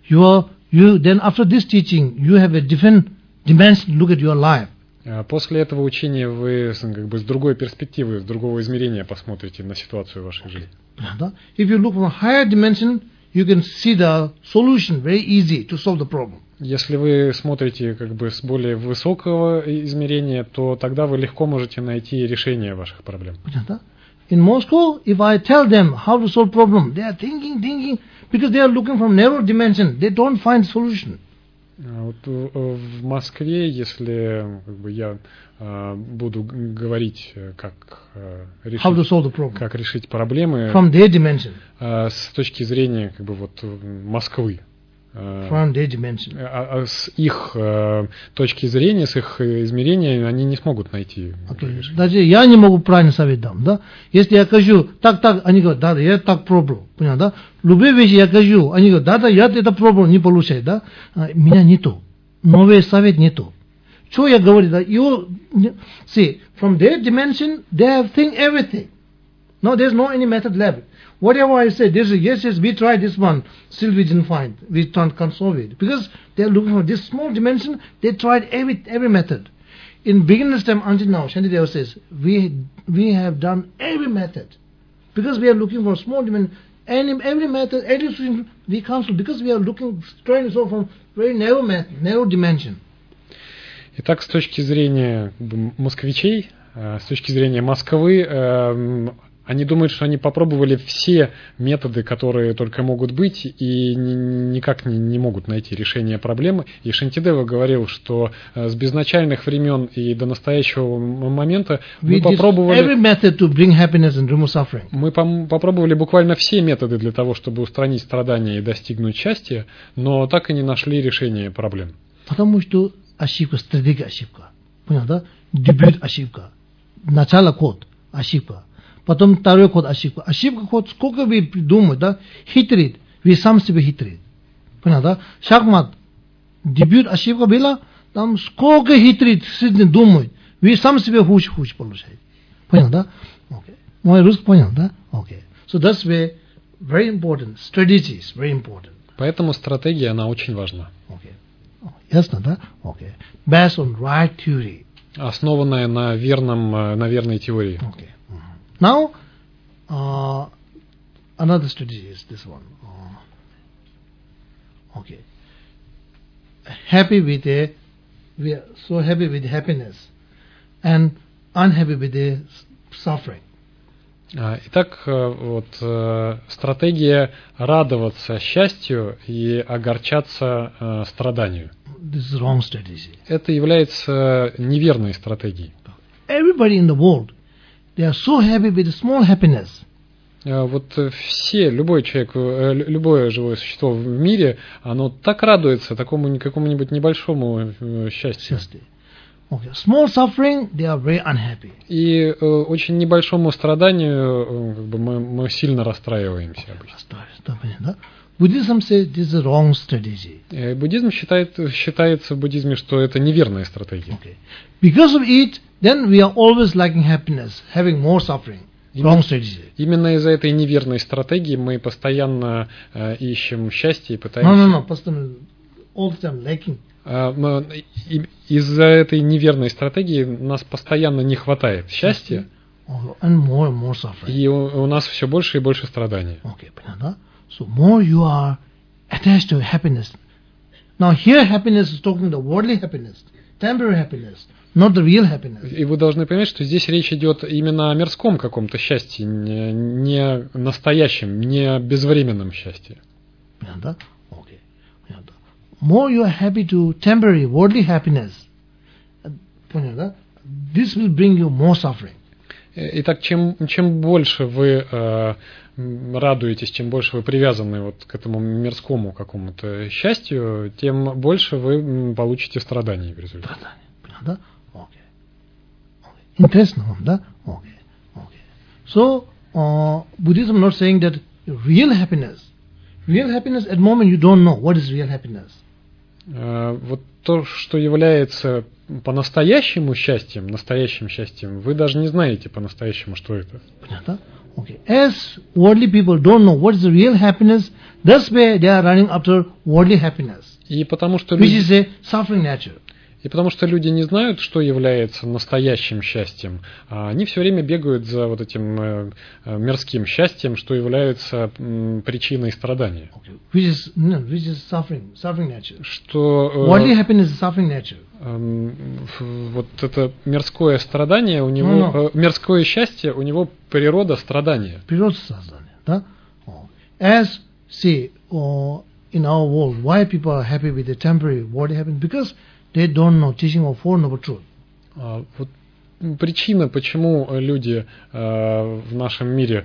Then after this teaching, you have a different dimension to look at your life. После этого учения вы как бы с другой перспективы, с другого измерения посмотрите на ситуацию в вашей жизни. If you look from a higher dimension, you can see the solution very easy to solve the problem. Если вы смотрите как бы с более высокого измерения, то тогда вы легко можете найти решение ваших проблем. In Moscow, if I tell them how to solve problem, they are thinking, because they are looking from narrow dimension, they don't find solution. Вот в Москве, если как бы я буду говорить, как решить проблемы from their dimension, с точки зрения как бы вот Москвы, from their dimension, с их точки зрения, с их измерения, они не смогут найти. Даже я не могу правильно совет дам, да? Если я скажу так, они говорят, да, я так пробовал, понял, да? Любые вещи я скажу, они говорят, да, я это пробовал, не получается, да? Меня нету, новый совет нету. Что я говорю, да? See, from their dimension, they have think everything. No, there's no any method left. Whatever I say, this is, yes, we tried this one, still we didn't find, we can't solve it. Because they're looking for this small dimension, they tried every method. In beginner's time until now, Shantideva says, we have done every method. Because we are looking for small dimension, every method, every solution we can't solve, because we are trying to solve from very narrow method, narrow dimension. Итак, с точки зрения москвичей, с точки зрения Москвы, они думают, что они попробовали все методы, которые только могут быть, и никак не могут найти решение проблемы. И Шантидева говорил, что с безначальных времен и до настоящего момента мы попробовали буквально все методы для того, чтобы устранить страдания и достигнуть счастья, но так и не нашли решения проблем. Потому что ошибка, стратегия ошибка. Понятно, да? Дебют ошибка. Начало ход ошибка. Потом второй ход ошибка. Ошибка ход, сколько вы придумаете, да? Хитрит. Вы сам себе хитрит. Понятно, да? Шахмат. Дебют ошибка была, там сколько хитрит, думает. Вы сам себе хуже получаете. Понятно, да? Okay. Мой русский понял, да? Okay. So that's way very important. Strategy is very important. Поэтому стратегия, она очень важна. Okay. Ясно, да? Okay. Based on right theory. Основанная на верной теории. Okay. Now, another strategy is this one. Okay. We are so happy with happiness and unhappy with the suffering. Итак, вот стратегия радоваться счастью и огорчаться страданию. This is wrong strategy. Это является неверной стратегией. Everybody in the world, they are so happy with small happiness. Вот все, любой человек, любое живое существо в мире, оно так радуется какому-нибудь небольшому счастью. Okay. Small suffering, they are very unhappy. И очень небольшому страданию мы сильно расстраиваемся обычно. Buddhism says this is a wrong strategy. Буддизм считается в буддизме, что это неверная стратегия. Okay. Because of it, then we are always lacking happiness, having more suffering. Wrong strategy. Именно из-за этой неверной стратегии мы постоянно ищем счастье и пытаемся... No, постоянно, all the time lacking. Из-за этой неверной стратегии нас постоянно не хватает счастья, and more suffering. И у нас все больше и больше страданий. Okay, понятно? So more you are attached to happiness. Now here happiness is talking the worldly happiness, temporary happiness, not the real happiness. И вы должны понять, что здесь речь идет именно о мирском каком-то счастье, не настоящем, не безвременном счастье. Понятно? Okay. Понятно. More you are happy to temporary worldly happiness. Понятно? This will bring you more suffering. Итак, чем больше вы радуетесь, чем больше вы привязаны вот к этому мирскому какому-то счастью, тем больше вы получите страданий в результате. Страдания, понятно? Okay. Интересно, да? Okay. So, Buddhism not saying that real happiness at the moment you don't know what is real happiness. Вот то, что является по-настоящему счастьем, настоящим счастьем, вы даже не знаете по-настоящему, что это. Понятно? Okay. As worldly people don't know what is the real happiness, that's why they are running after worldly happiness. И потому что which is a suffering nature. И потому что люди не знают, что является настоящим счастьем, они все время бегают за вот этим мирским счастьем, что является причиной страдания. Okay. Which is suffering nature. Что worldly happiness is suffering nature. Вот это мирское страдание у него, мирское счастье у него природа страдания. Природа страдания, да? As see, in our world, why people are happy with the temporary worldly happiness? Because they don't know teaching of Four Noble Truths. Вот причина, почему люди в нашем мире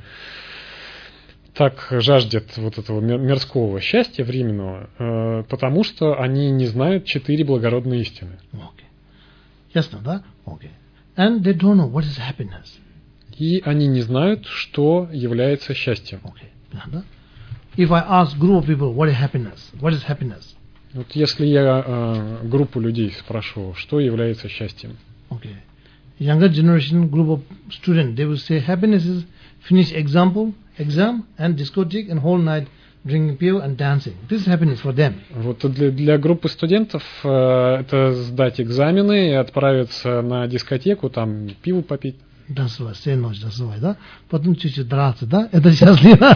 так жаждет вот этого мирского счастья временного, потому что они не знают 4 благородные истины. Okay. Ясно, да? Okay. And they don't know what is happiness. И они не знают, что является счастьем. Okay. If I ask group of people what is happiness? Вот если я группу людей спрошу, что является счастьем? Okay. Younger generation group of students, they will say happiness is finish exam and discotheque and whole night drinking beer and dancing. This is happiness for them. Вот для группы студентов это сдать экзамены и отправиться на дискотеку, там пиво попить. Танцевать, всю ночь танцевать, да? Потом чуть-чуть драться, да? Это счастливо.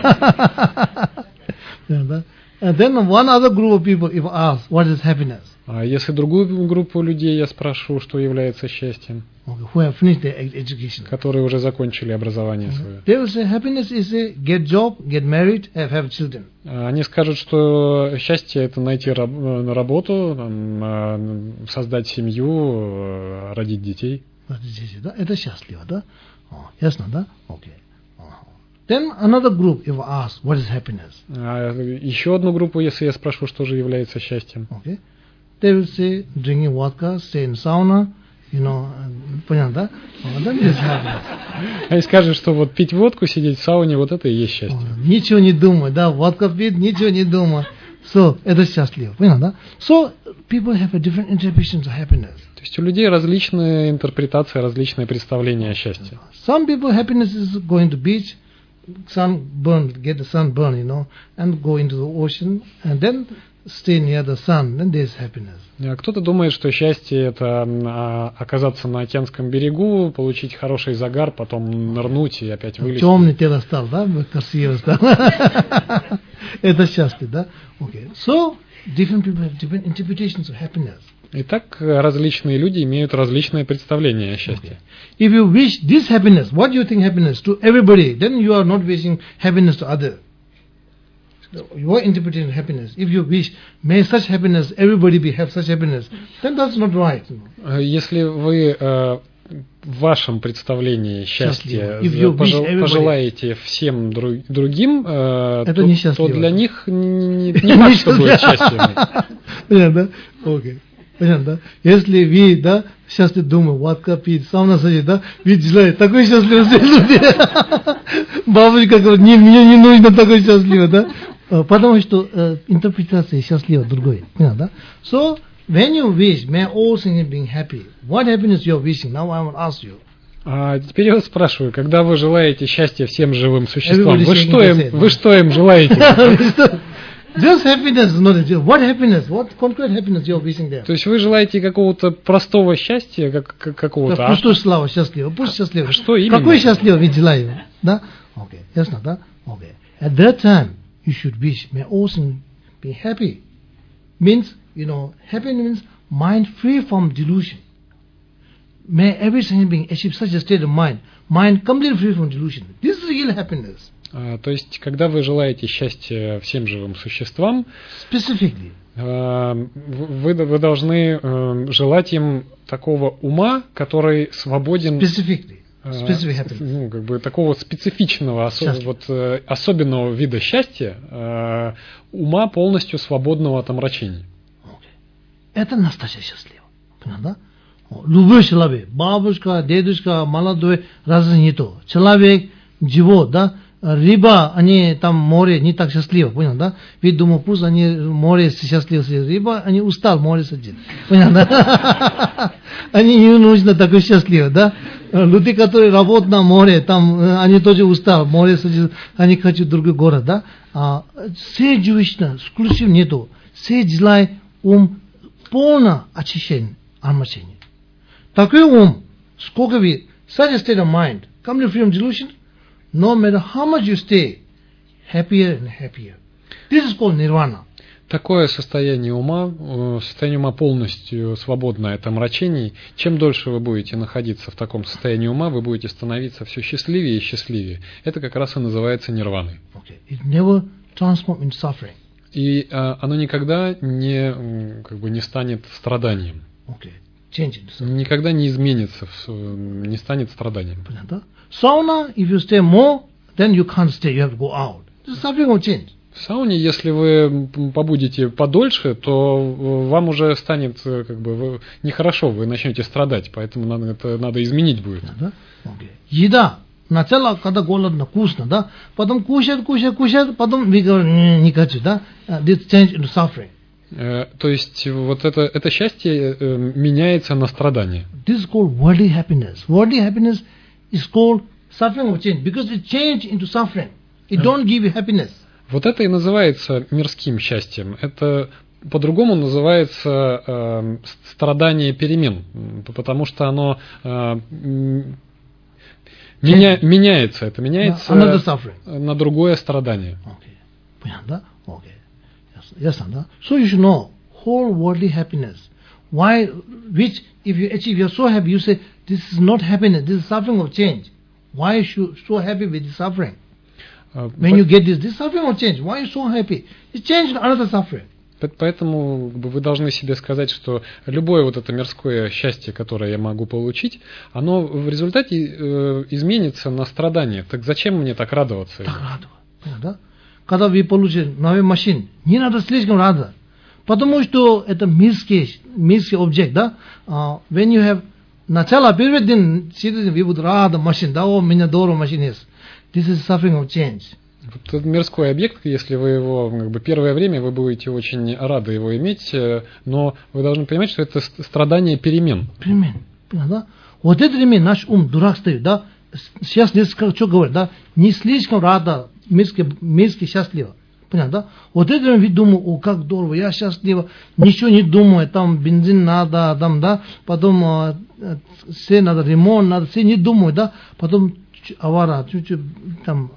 And then one other group of people, if I ask, what is happiness? А если другую группу людей я спрошу, что является счастьем, who have finished their education, которые уже закончили образование свое, they will say happiness is a get job, get married, have children. Они скажут, что счастье это найти работу, создать семью, родить детей. Это счастливо, да? Ясно, да? Окей. Then another group, if I ask, what is happiness? Еще одну группу, если я спрошу, что же является счастьем. Okay. They will say drinking vodka, stay in sauna, понятно, да? Then this happiness. Они скажут, что вот пить водку, сидеть в сауне, вот это и есть счастье. Ничего не думай, да, водка пить, ничего не думай. So, это счастливо, понятно, да? So, people have a different interpretations of happiness. То есть у людей различные интерпретации, различные представления о счастье. Some people happiness is going to beach, get the sunburn, and go into the ocean, and then stay near the sun, then there's happiness. А кто-то думает, что счастье – это оказаться на океанском берегу, получить хороший загар, потом нырнуть и опять вылезть. Темный тело стал, да, красиво стал. Это счастье, да? Okay. So, different people have different interpretations of happiness. Итак, различные люди имеют различные представления о счастье. If you wish this happiness, what do you think happiness to everybody, then you are not wishing happiness to others. Your interpretation of happiness. If you wish, may such happiness, everybody have such happiness, then that's not right. Если вы в вашем представлении счастья пожелаете всем другим, то для них не факт, что будет счастьем. Понятно, да? Окей. Понятно, да? Если вы, да, счастье думаете, водка пить, сауна садить, да, ведь желаете, такой счастливый люди. Бабушка говорит, мне не нужно такой счастливый, да? Потому что интерпретация счастлива другой. Понятно, да? So, when you wish, may all things being happy, what happiness you are wishing? Now I will ask you. А теперь я вас спрашиваю, когда вы желаете счастья всем живым существам, вы что им желаете? Just happiness, not what happiness? What concrete happiness you are wishing there? То есть вы желаете какого-то простого счастья, какого-то. Пусть слава счастливого, пусть счастливого. Что именно? Какой счастливый вы желаете? Да? Okay, ясно, да? Okay. At that time, you should wish, may all things be happy. Means, happy means mind free from delusion. May everything be achieve such a state of mind completely free from delusion. This is real happiness. То есть, когда вы желаете счастья всем живым существам, вы должны желать им такого ума, который свободен, такого специфичного, особенного вида счастья, ума полностью свободного от омрачений. Это настоящее счастливо. Понятно? Любой человек, бабушка, дедушка, молодой, разницы нету. Человек, живот, да? Рыба, они там море не так счастливо, понял, да? Ведь думаю, пусть они море счастливо сидят. Рыба, они устал море сидят. Понял, да? Они не нужны такой счастливо, да? Люди, которые работают на море, там, они тоже устал, море сидят, они хотят другой город, да? Все живично, эксклюзив нету. Все желают полное очищение, омрачение. Такой ум, сколько вы, such a state of mind, completely free from delusion, no matter how much you stay, happier and happier. This is called nirvana. Такое состояние ума полностью свободное от омрачений. Чем дольше вы будете находиться в таком состоянии ума, вы будете становиться все счастливее и счастливее. Это как раз и называется нирваной. Okay. It never transforms into suffering. И оно никогда не станет страданием. Okay. Никогда не изменится, не станет страданием. Sauna, if you stay more, then you can't stay, you have to go out. This suffering will change. В сауне, если вы побудете подольше, то вам уже станет нехорошо, вы начнете страдать, поэтому надо изменить будет. Еда. Сначала, когда голодно, вкусно, да? Потом кушать, потом вы говорите, не хочу, да? This change into suffering. То есть вот это счастье меняется на страдание. This is called worldly happiness. Worldly happiness is called suffering of change because it change into suffering. It don't give you happiness. Вот это и называется мирским счастьем. Это по-другому называется страдание перемен, потому что оно меняется. Это меняется на другое страдание. Понятно? Окей. Yes, so you should know whole worldly happiness. Why? Which, if you achieve, you're so happy. You say this is not happiness. This is suffering of change. Why are you so happy with the suffering? When you get this suffering of change, why are you so happy? It's changed to another suffering. Поэтому вы должны себе сказать, что любое вот это мирское счастье, которое я могу получить, оно в результате изменится на страдание. Так зачем мне так радоваться? Так радоваться, да? Когда вы получите новую машину, не надо слишком радоваться, потому что это мирский объект, да? When you have начало, первый день, we would rather machine, да, о, меня дорого machine is. This is suffering of change. Вот мирской объект, если вы его, как бы, первое время вы будете очень рады его иметь, но вы должны понимать, что это страдание перемен. Перемен, да? Вот это время наш ум дурак стоит, да? Сейчас несколько что говорит, да? Не слишком рада, мирски счастлива. Понятно, да? Вот это время думаю, о, как здорово, я счастлива, ничего не думаю, там бензин надо, там, да, потом все надо, ремонт надо, все не думаю, да, потом авара, чуть-чуть там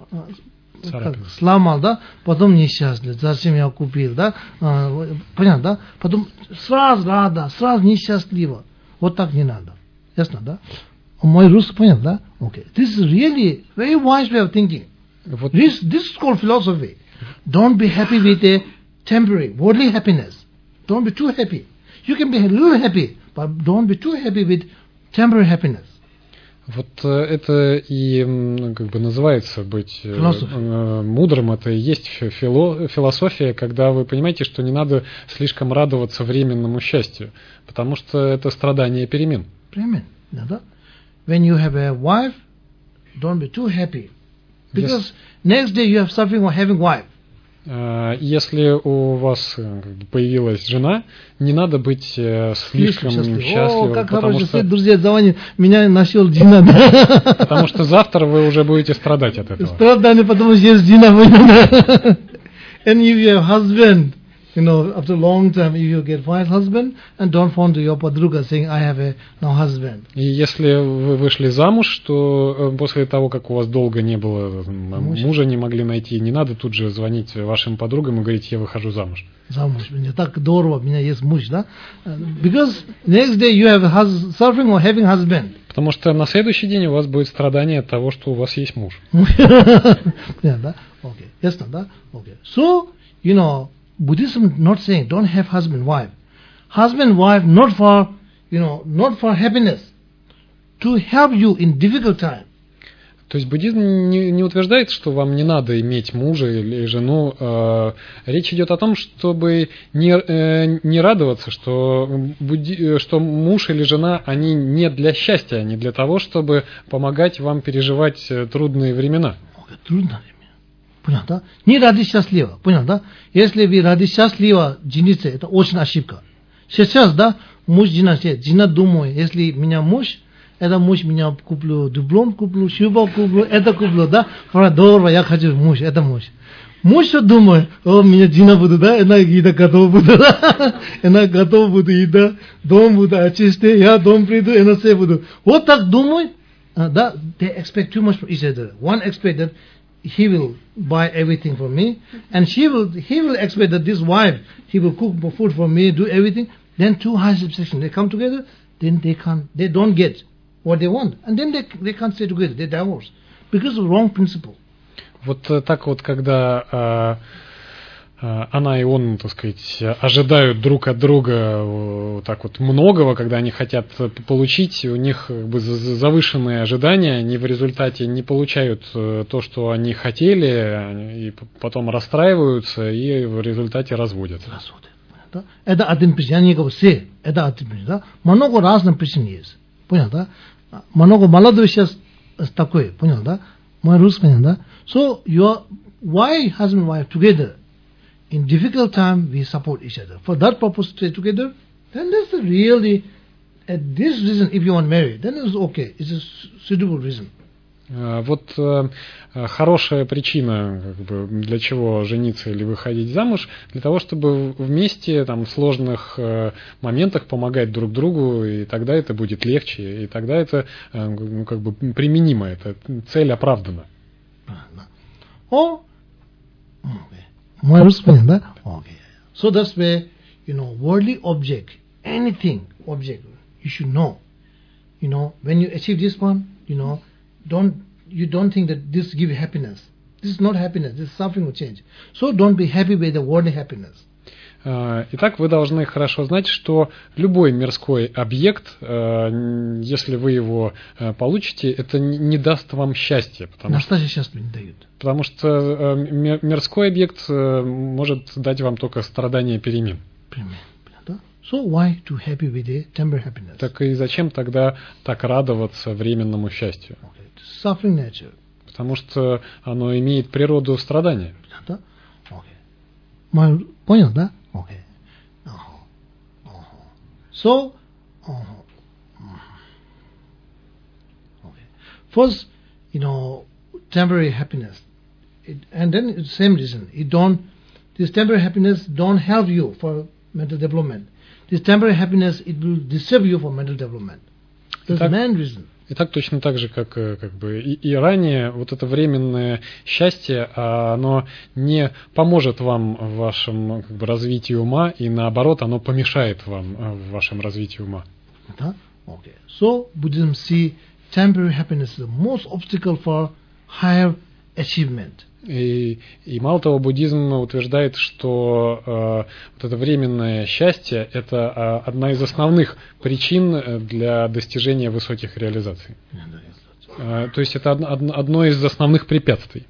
сломал, да, потом несчастлив, зачем я купил, да, понятно, да, потом сразу рада, сразу несчастлива, вот так не надо, ясно, да? Мой русский понятно, да? Okay. This is really very wise way of thinking. Вот. This is called philosophy. Don't be happy with a temporary, worldly happiness. Don't be too happy. You can be a little happy, but don't be too happy with temporary happiness. Вот это и как бы называется быть мудрым, это и есть философия, когда вы понимаете, что не надо слишком радоваться временному счастью, потому что это страдание перемен. Перемен, да? When you have a wife, don't be too happy. Because next day you have suffering of having wife. Если у вас появилась жена, не надо быть слишком счастливым. О, как хорошо, все друзья звонят, меня нашел Дина. Потому что завтра вы уже будете страдать от этого. Страдание, потому что есть Дина. And if you have husband, you know, after a long time, if you get wife husband, and don't phone to your подруга saying, I have a now husband. И если вы вышли замуж, то после того, как у вас долго не было мужа, не могли найти, не надо тут же звонить вашим подругам и говорить, я выхожу замуж. Замуж, мне так здорово, у меня есть муж, да? Because next day you have suffering of having husband. Потому что на следующий день у вас будет страдание от того, что у вас есть муж. Да? Okay. Ясно, да? Okay. So, you know, Buddhism not saying don't have husband wife. Husband wife not for, you know, not for happiness, to help you in difficult time. То есть буддизм не утверждает, что вам не надо иметь мужа или жену. Речь идет о том, чтобы не радоваться, что муж или жена, они не для счастья, они для того, чтобы помогать вам переживать трудные времена. Трудно. Понял, да? Не ради счастлива, понял, да? Если вы ради счастлива жениться, это очень ошибка. Сейчас, да, муж, жена думает, если меня муж, это муж меня куплю, диплом куплю, шуба куплю, это куплю, да? Здорово, я хочу муж, это муж. Муж что думает, о, меня жена будет, да? Она еда готова будет, да? Она готова будет еда, дом будет очистить, я дом приду, она все буду. Вот так думает, да? They expect too much from each other. One expect that he will buy everything for me, and he will expect that this wife, he will cook food for me, do everything. Then two high expectations, they come together, then they don't get what they want, and then they can't stay together, they divorce because of wrong principle. Вот так вот, когда она и он, так сказать, ожидают друг от друга так вот многого, когда они хотят получить, у них как бы завышенные ожидания, они в результате не получают то, что они хотели, и потом расстраиваются, и в результате разводятся. Это один причин, я не говорю все, это один причин, да? Много разных причин есть, понял, да? Много молодых сейчас такое, понял, да? Мой русский, понял, да? So, why husband and wife together? In difficult time, we support each other. For that purpose, stay together. Then that's the really, at this reason, if you want to marry, then it's okay. It's a suitable reason. Вот хорошая причина, как бы, для чего жениться или выходить замуж, для того, чтобы вместе там, в сложных моментах помогать друг другу, и тогда это будет легче, и тогда это ну, как бы применимо, эта цель оправдана. О, мой русский понятно, да? Okay. So that's where, you know, worldly object, anything object, you should know. You know, when you achieve this one, you know, you don't think that this gives you happiness. This is not happiness, this is suffering will change. So don't be happy with the worldly happiness. Итак, вы должны хорошо знать, что любой мирской объект, если вы его получите, это не даст вам счастья. Настоящее счастье не дают. Потому что мирской объект может дать вам только страдания перемен. Да? So why to happy with a temporary happiness? Так и зачем тогда так радоваться временному счастью? Okay. Suffering nature. Потому что оно имеет природу страдания. Понятно? Okay. Понял, да? Okay. So, okay. First, temporary happiness, and then it's the same reason. This temporary happiness don't help you for mental development. This temporary happiness, it will disturb you for mental development. That's the main reason. И так точно так же, как бы и ранее, вот это временное счастье, оно не поможет вам в вашем развитии ума, и наоборот, оно помешает вам в вашем развитии ума. Okay. So Buddhism see temporary happiness is the most obstacle for higher achievement. И мало того, буддизм утверждает, что вот это временное счастье – это одна из основных причин для достижения высоких реализаций. То есть это одно из основных препятствий.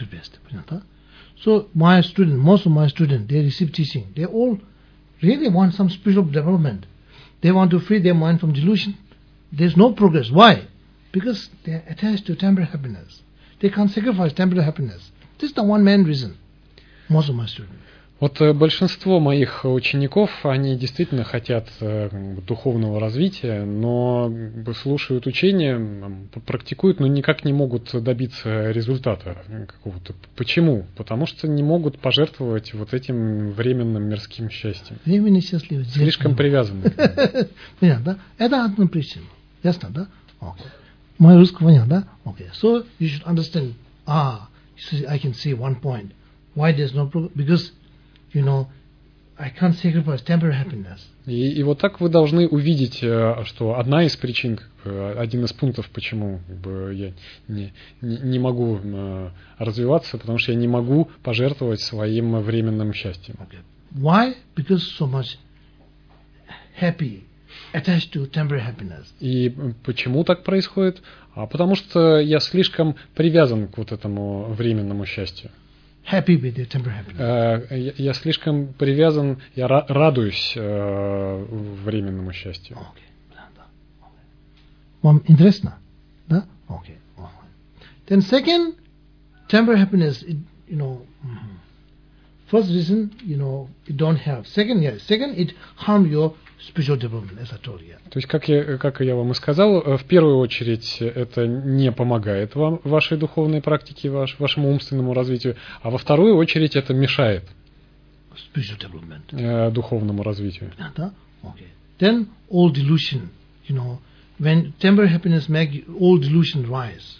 So most of my students, they receive teaching. They all really want some spiritual development. They want to free their mind from delusion. There's no progress. Why? Because they are attached to temporary happiness. They can't sacrifice temporary happiness. This is the one main reason. Most of my students. Вот большинство моих учеников, они действительно хотят духовного развития, но слушают учения, практикуют, но никак не могут добиться результата какого-то. Почему? Потому что не могут пожертвовать вот этим временным мирским счастьем. Временно счастливы. Слишком привязаны. Понятно, да? Это одна причина. Ясно, да? Мой русский понял, да? Okay. So you should understand. I can see one point. Why there's no progress? Because, I can't sacrifice temporary happiness. И вот так вы должны увидеть, что одна из причин, один из пунктов, почему я не могу развиваться, потому что я не могу пожертвовать своим временным счастьем. Okay. Why? Because so much happy attached to temporary happiness. И почему так происходит? Потому что я слишком привязан к вот этому временному счастью. Happy with the temporary happiness. Я слишком привязан, я радуюсь временному счастью. Вам интересно? Да? Okay. Then second, temporary happiness, first reason, it don't help. Second, it harm your spiritual development, as I told you. То есть, как я вам и сказал, в первую очередь это не помогает вам, вашей духовной практике, вашему умственному развитию, а во вторую очередь это мешает духовному развитию. Okay. Then all delusion, when temporary happiness make all delusion rise.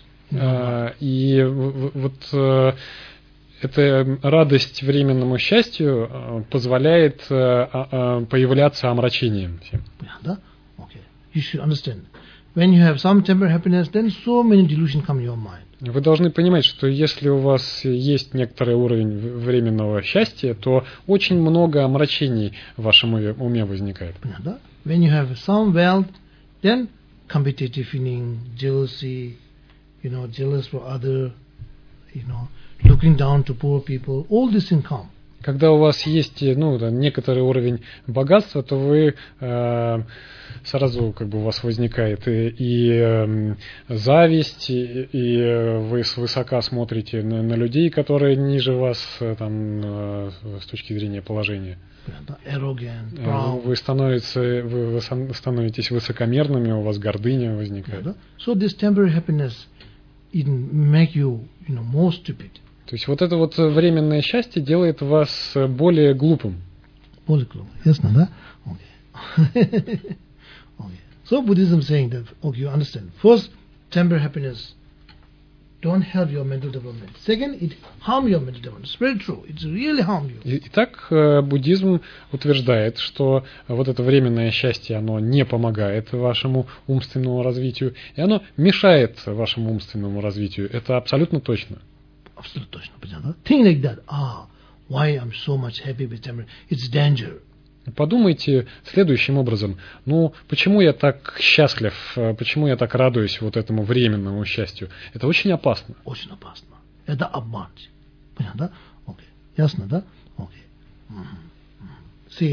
И вот эта радость временному счастью позволяет появляться омрачением всем. Okay. You should understand. When you have some temporary happiness, then so many delusions come in your mind. Вы должны понимать, что если у вас есть некоторый уровень временного счастья, то очень много омрачений в вашем уме возникает. When you have some wealth, then competitive feeling, jealousy, jealous for other, looking down to poor people, all this things come. Когда у вас есть некоторый уровень богатства, то вы сразу у вас возникает и зависть, и вы свысока смотрите на людей, которые ниже вас с точки зрения положения. Вы становитесь высокомерными, у вас гордыня возникает. So this temporary happiness, it make you, more stupid. То есть вот это вот временное счастье делает вас более глупым. Более глупым, ясно, да? Okay. So Buddhism saying that, okay, you understand. First, temporary happiness don't help your mental development. Second, it harm your mental development. It's very true. It's really harm you. Итак, буддизм утверждает, что вот это временное счастье, оно не помогает вашему умственному развитию, и оно мешает вашему умственному развитию. Это абсолютно точно. Абсолютно точно, понятно? Think like that. Why I'm so much happy with temporary? It's danger. Подумайте следующим образом. Почему я так счастлив, почему я так радуюсь вот этому временному счастью? Это очень опасно. Очень опасно. Это обман. Понятно, да? Окей. Ясно, да? Окей. See,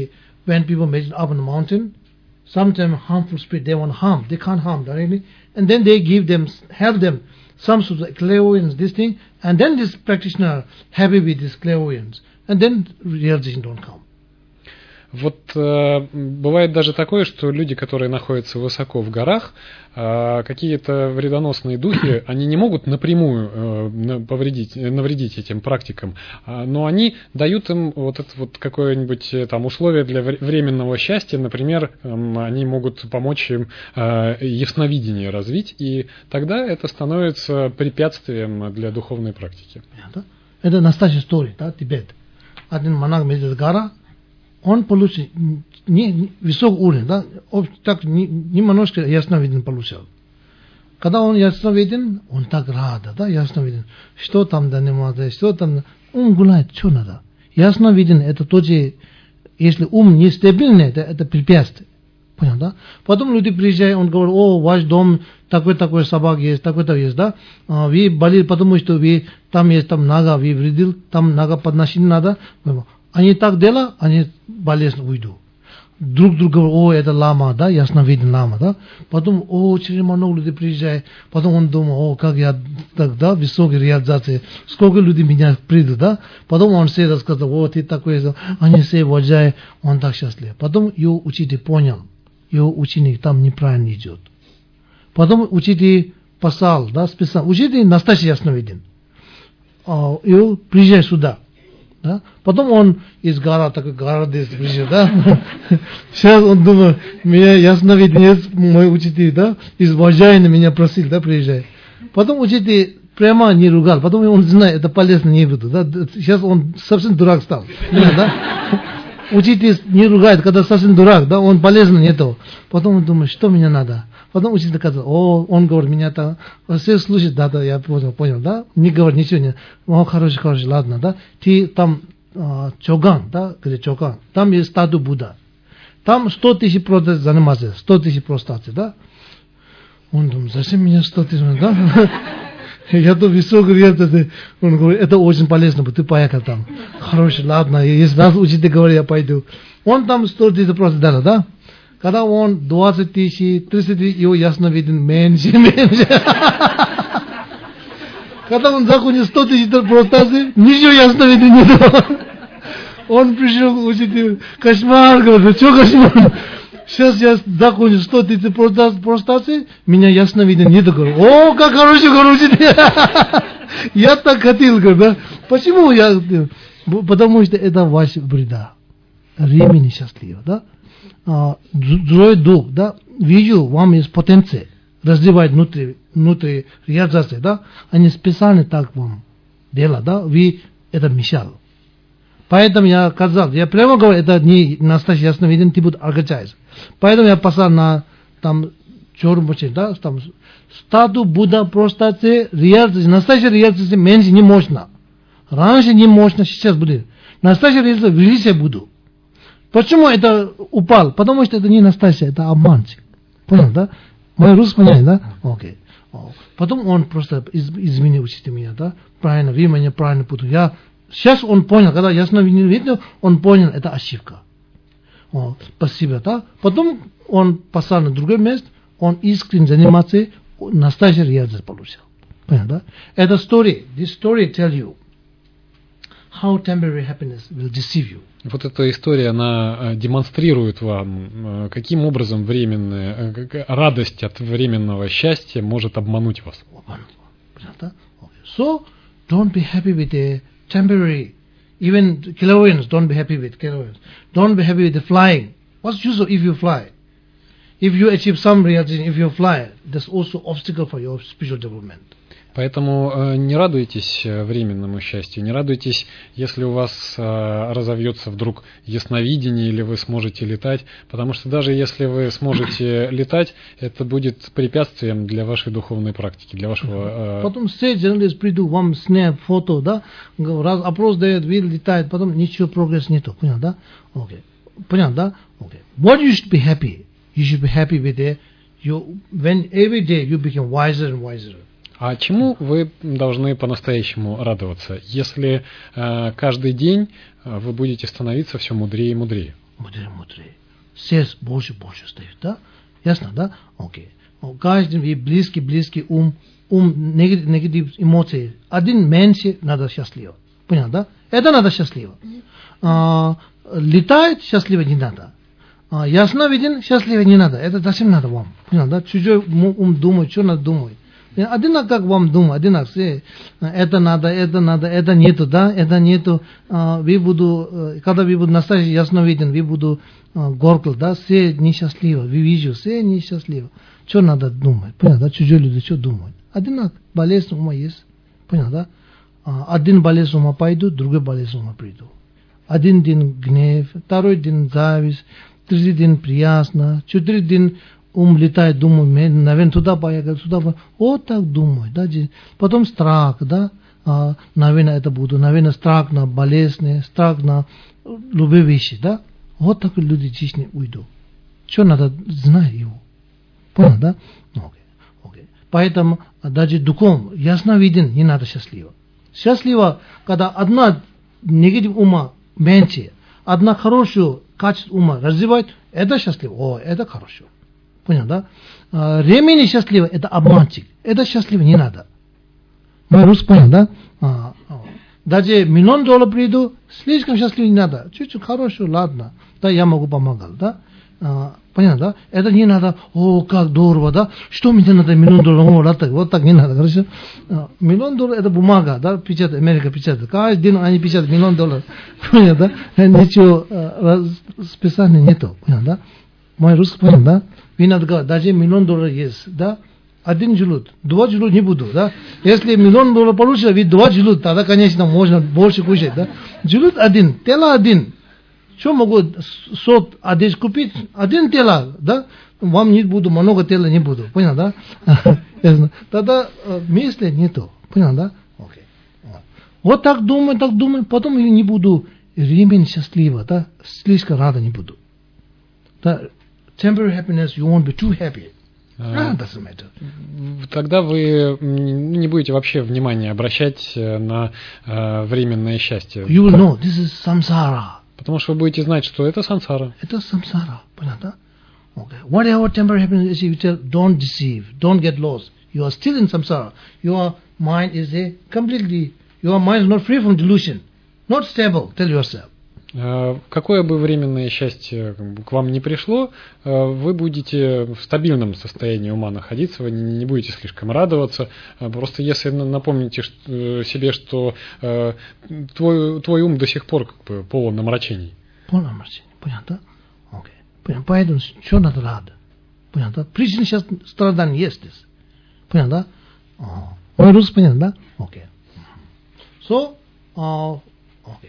when people meditate up on the mountain, sometimes harmful spirit, they want to harm. They can't harm directly. And then they help them some sort of clairvoyance, this thing, and then this practitioner happy with this clairvoyance. And then realization don't come. Вот бывает даже такое, что люди, которые находятся высоко в горах, какие-то вредоносные духи, они не могут напрямую навредить этим практикам, но они дают им вот это вот какое-нибудь там условие для временного счастья, например, они могут помочь им ясновидение развить, и тогда это становится препятствием для духовной практики. Это настоящая история, да, Тибет. Один монах медитирует гора, он получил высокий уровень, да, так немножко ясновиден получил. Когда он ясновиден, он так рад, да, ясновиден. Что там занимается, что там, он гуляет, что надо. Ясновиден, это тоже, если ум нестабильный, это препятствие. Понял, да? Потом люди приезжают, он говорит, о, ваш дом, такой-такой собак есть, такой-то есть, да? Вы болели, потому что вы, там есть, там нога, вы вредил, там нога подносить надо. Они так делают, они болезнь уйдут. Друг друга говорят, о, это лама, да, ясновиден лама, да. Потом, о, через много людей приезжают, потом он думает, о, как я тогда высокой реализации, сколько людей меня придут, да. Потом он все рассказал, о, ты такой, они все уважают, он так счастлив. Потом его учитель понял, его ученик там неправильно идет. Потом учитель послал, да, списал. Учитель настоящий ясновиден. Его приезжай сюда. Да? Потом он из гора, такой гора здесь приезжал, да? Сейчас он думает, меня ясновидение, мой учитель, да, из Вожайна меня просил, да, приезжай. Потом учитель прямо не ругал, потом он знает, это полезно не буду, да? Сейчас он совсем дурак стал, да? Учитель не ругает, когда совсем дурак, да, он полезно нету. Потом он думает, что мне надо. Потом учитель сказал, о, он говорит, меня там, все слушают, да, я понял, да, не говорит ничего, не, о, хороший, ладно, да, ты там, Чоган, да, где Чоган, там есть статуя Будда, там 100 тысяч просто заниматься, 100 тысяч просто, да. Он думает, зачем меня 100 тысяч, да? Я тут высокий реально, он говорит, это очень полезно, ты поехал там. Хороший, ладно, если раз учитель говорит, я пойду. Он там 100 тысяч просто дал, да? Когда он 20 тысяч, 30 тысяч, его ясновиден меньше. Когда он закончил 100 тысяч просто, ничего ясновиден нет. Он пришел к учителю, кошмар, говорит, что кошмар? Сейчас я закончу 100 тысяч простации, меня ясновиден нет. Говорю, о, как хороший. Я так хотел, да. Почему я? Потому что это ваше вреда. Времени счастливо, да. Злой дух, да. Вижу, вам есть потенция. Развивать внутри реализации, да. Они специально так вам делают, да. Вы это мешали. Поэтому я сказал, я прямо говорю, это не настоящий ясновиден, ты будешь огорчаться. Поэтому я послал на там черный, да, там статую Будда просто настоящая реализация меньше не можно. Раньше не можно, сейчас будет. Настоящая реализация величие буду. Почему это упал? Потому что это не настоящее, это обманщик. Понял, да? Мой русский понятен, да? Окей. Потом он просто извини, учите меня, да? Правильно, вы меня правильно путали. Сейчас он понял, когда ясновидение видел, он понял, это ошибка. Спасибо, да? Потом он послал на другое место, он искренне занимался, настоящий реализацию получил. Понял, да? Это story, this story tell you how temporary happiness will deceive you. Вот эта история, она демонстрирует вам, каким образом радость от временного счастья может обмануть вас. So, don't be happy with the temporary, even clairvoyance, don't be happy with clairvoyance. Don't be happy with the flying. What's use if you fly? If you achieve some realization, if you fly, that's also obstacle for your spiritual development. Поэтому не радуйтесь временному счастью, не радуйтесь, если у вас разовьется вдруг ясновидение или вы сможете летать, потому что даже если вы сможете летать, это будет препятствием для вашей духовной практики, для вашего... Потом все журналисты придут, вам снят фото, да, раз опрос дает, вы летаете, потом ничего прогресса нету, понял, да? Окей. Понял, да? Окей. What you should be happy? You should be happy with it. When every day you become wiser and wiser. А чему вы должны по-настоящему радоваться, если каждый день вы будете становиться все мудрее и мудрее? мудрее. Сердце больше стоит, да? Ясно, да? Окей. Каждый близкий ум, негатив эмоции. Один меньше надо счастливо. Понял, да? Это надо счастливо. Летает счастливо не надо. Ясно виден счастливо не надо. Это зачем надо вам? Понял, да? Чужой ум думает, что надо думать. Одинаково как вам думать, одинаково. Это надо, это нету, да? Это нету. Когда вы будут настоящий ясновиден, вы будут горкл, да? Все несчастливо. Вы видите, все несчастливо. Что надо думать? Понял, да? Чужие люди что думают? Одинаково. Болезнь ума есть. Понял, да? Один болезнь ума пойдут, другой болезнь ума придут. Один день гнев, второй день зависть, третий день приясно, четвертый день ум летает, думает, наверное, туда поехать, сюда поехать. Вот так думает, да? Потом страх, да? Наверное, это буду, наверное, страх на болезни, страх на любые вещи, да? Вот так люди в жизни уйдут. Что надо знать его? Понял, да? Окей. Поэтому даже духом ясно виден, не надо счастливо. Счастливо, когда одна негатив ума меньше, одна хорошую качество ума развивает, это счастливо. Это хорошо. Понял, да? Ремень счастливо, это обманщик. Это счастливо не надо. Мой русский понял, да? Даже $1 миллион приду, слишком счастливо не надо. Чуть-чуть хорошо, ладно. Да, я могу помогать, да? Понятно, да? Это не надо, как здорово, да? Что мне надо $1 миллион? Вот так не надо, хорошо? $1 миллион это бумага, да? Печатает, Америка печатает. Каждый день они печатают $1 миллион. Понятно, да? Ничего списания нету, понятно, да? Мой русский понял, да? Вы надо говорить, даже $1 миллион есть, да? Один желуд, 2 желуд не буду, да? Если $1 миллион получится, вы 2 желуд, тогда, конечно, можно больше кушать, да? Желуд один, тело один. Что могу сот одежду купить? Один тело, да? Вам не буду, много тела не буду, понял, да? Тогда мысли нету, понял, да? Окей. Вот так думаю, потом я не буду ремень счастливо, да? Слишком рада не буду. Да? Temporary happiness, you won't be too happy. Doesn't matter. Тогда вы не будете вообще внимания обращать на временное счастье. You will know, this is samsara. Потому что вы будете знать, что это сансара. Это самсара, понятно? Okay. Whatever temporary happiness is, you tell, don't deceive, don't get lost. You are still in samsara. Your mind is your mind is not free from delusion, not stable. Tell yourself. Какое бы временное счастье к вам не пришло, вы будете в стабильном состоянии ума находиться, вы не будете слишком радоваться. Просто если напомните себе, что твой ум до сих пор как бы полон омрачений. Полон омрачений, понятно? Окей. Поэтому что надо рад? Понятно? Причина сейчас страданий есть здесь. Понятно? Мой русский понятно, да? Окей. So, okay.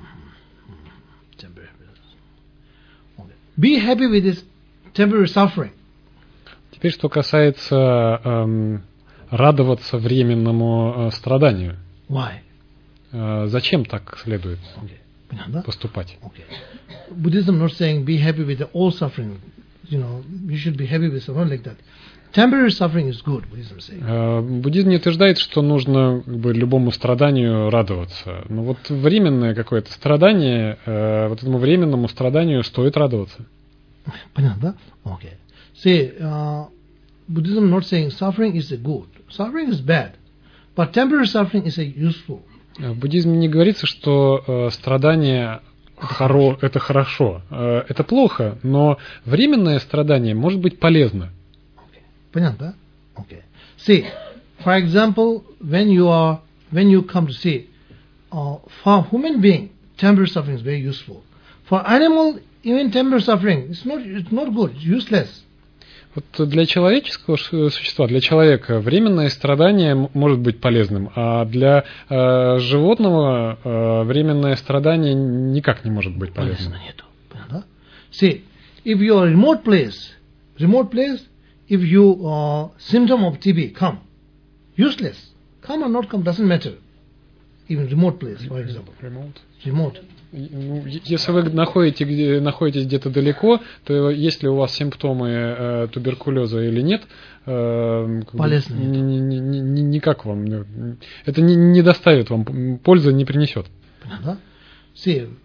Be happy with this temporary suffering. Теперь, что касается радоваться временному страданию. Зачем так следует поступать? Buddhism not saying be happy with all suffering. You should be happy with something like that. Temporary suffering is good, Buddhism saying. Буддизм не утверждает, что нужно любому страданию радоваться. Но вот временное какое-то страдание, вот этому временному страданию стоит радоваться. Понятно, да? Okay. See, Buddhism not saying suffering is good. Suffering is bad. But temporary suffering is useful. В буддизме не говорится, что страдание это хорошо. Это плохо, но временное страдание может быть полезно. Понятно, да? Okay. See, for example, when you come to see, for human being, temporary suffering is very useful. For animal, even temporary suffering, it's not good, it's useless. Вот для человеческого существа, для человека временное страдание может быть полезным, а для животного временное страдание никак не может быть полезным. Нету. Понятно? See, if you are remote place, if you symptom of TB come, useless. Come or not come doesn't matter. Even remote place, for example. Remote. Если вы находитесь где-то далеко, то если у вас симптомы туберкулеза или нет, полезно никак вам это не доставит вам пользы, не принесет. Понятно? See,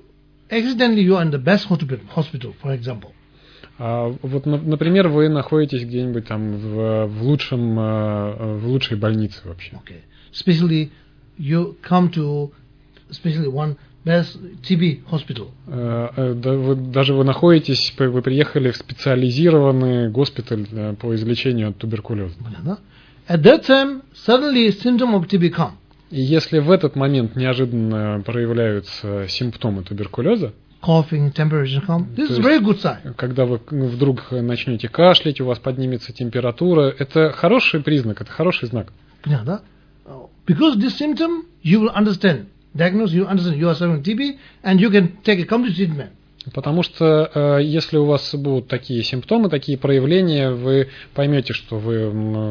accidentally you are in the best hospital, for example. Вот, например, вы находитесь где-нибудь там в лучшей больнице вообще. Okay. Especially you come to one best TB hospital. Даже вы находитесь, вы приехали в специализированный госпиталь по излечению от туберкулеза. At that time, suddenly symptom of TB come. И если в этот момент неожиданно проявляются симптомы туберкулеза, coughing, temperature come, this is a very good sign. Когда вы вдруг начнете кашлять, у вас поднимется температура, это хороший признак, это хороший знак. Понятно? Because this symptom, you will understand. Diagnose, you understand you are suffering TB, and you can take a complete treatment. Потому что если у вас будут такие симптомы, такие проявления, вы поймете, что вы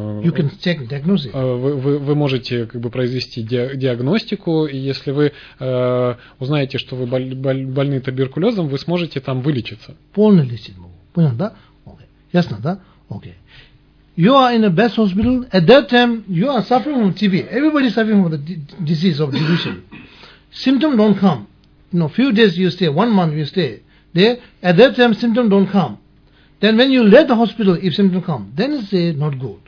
можете как бы произвести диагностику, и если вы узнаете, что вы больны туберкулезом, вы сможете там вылечиться. Полно лечить могу. Понял, да? Okay. Ясно, да? Okay. You are in a best hospital. At that time, you are suffering from TB. Everybody is suffering from the disease of delusion. Symptoms don't come. Few days you stay, 1 month you stay there. At that time, symptoms don't come. Then when you leave the hospital, if symptoms come, then it's not good.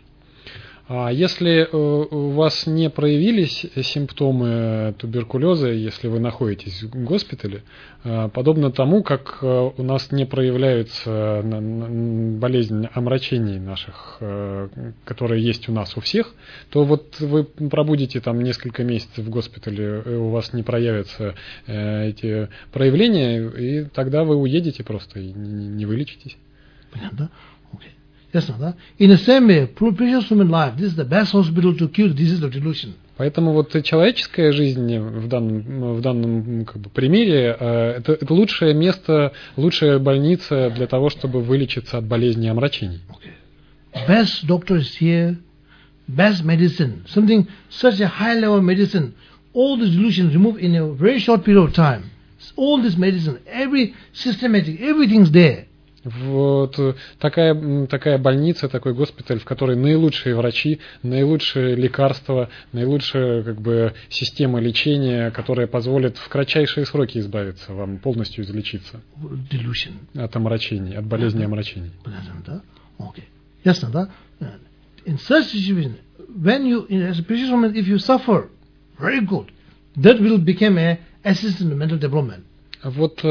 Если у вас не проявились симптомы туберкулеза, если вы находитесь в госпитале, подобно тому, как у нас не проявляется болезнь омрачений наших, которые есть у нас у всех, то вот вы пробудете там несколько месяцев в госпитале, и у вас не проявятся эти проявления, и тогда вы уедете просто и не вылечитесь. Понятно? Окей. Ясно, да? In the same way, precious human life, this is the best hospital to cure the disease of delusion. Поэтому вот человеческая жизнь в данном как бы, примере это лучшее место, лучшая больница для того, чтобы вылечиться от болезни омрачений. Okay. Best doctor is here, best medicine, something such a high level medicine, all the delusions removed in a very short period of time. All this medicine, every systematic, everything's there. Вот такая больница, такой госпиталь, в которой наилучшие врачи, наилучшие лекарства, наилучшая как бы система лечения, которая позволит в кратчайшие сроки избавиться вам, полностью излечиться Delusion. От омрачений, от болезни омрачений. Okay. Ясно, да? In such situation, when you, as a precious moment, if you suffer, very good, that will become a assistant to mental development. Вот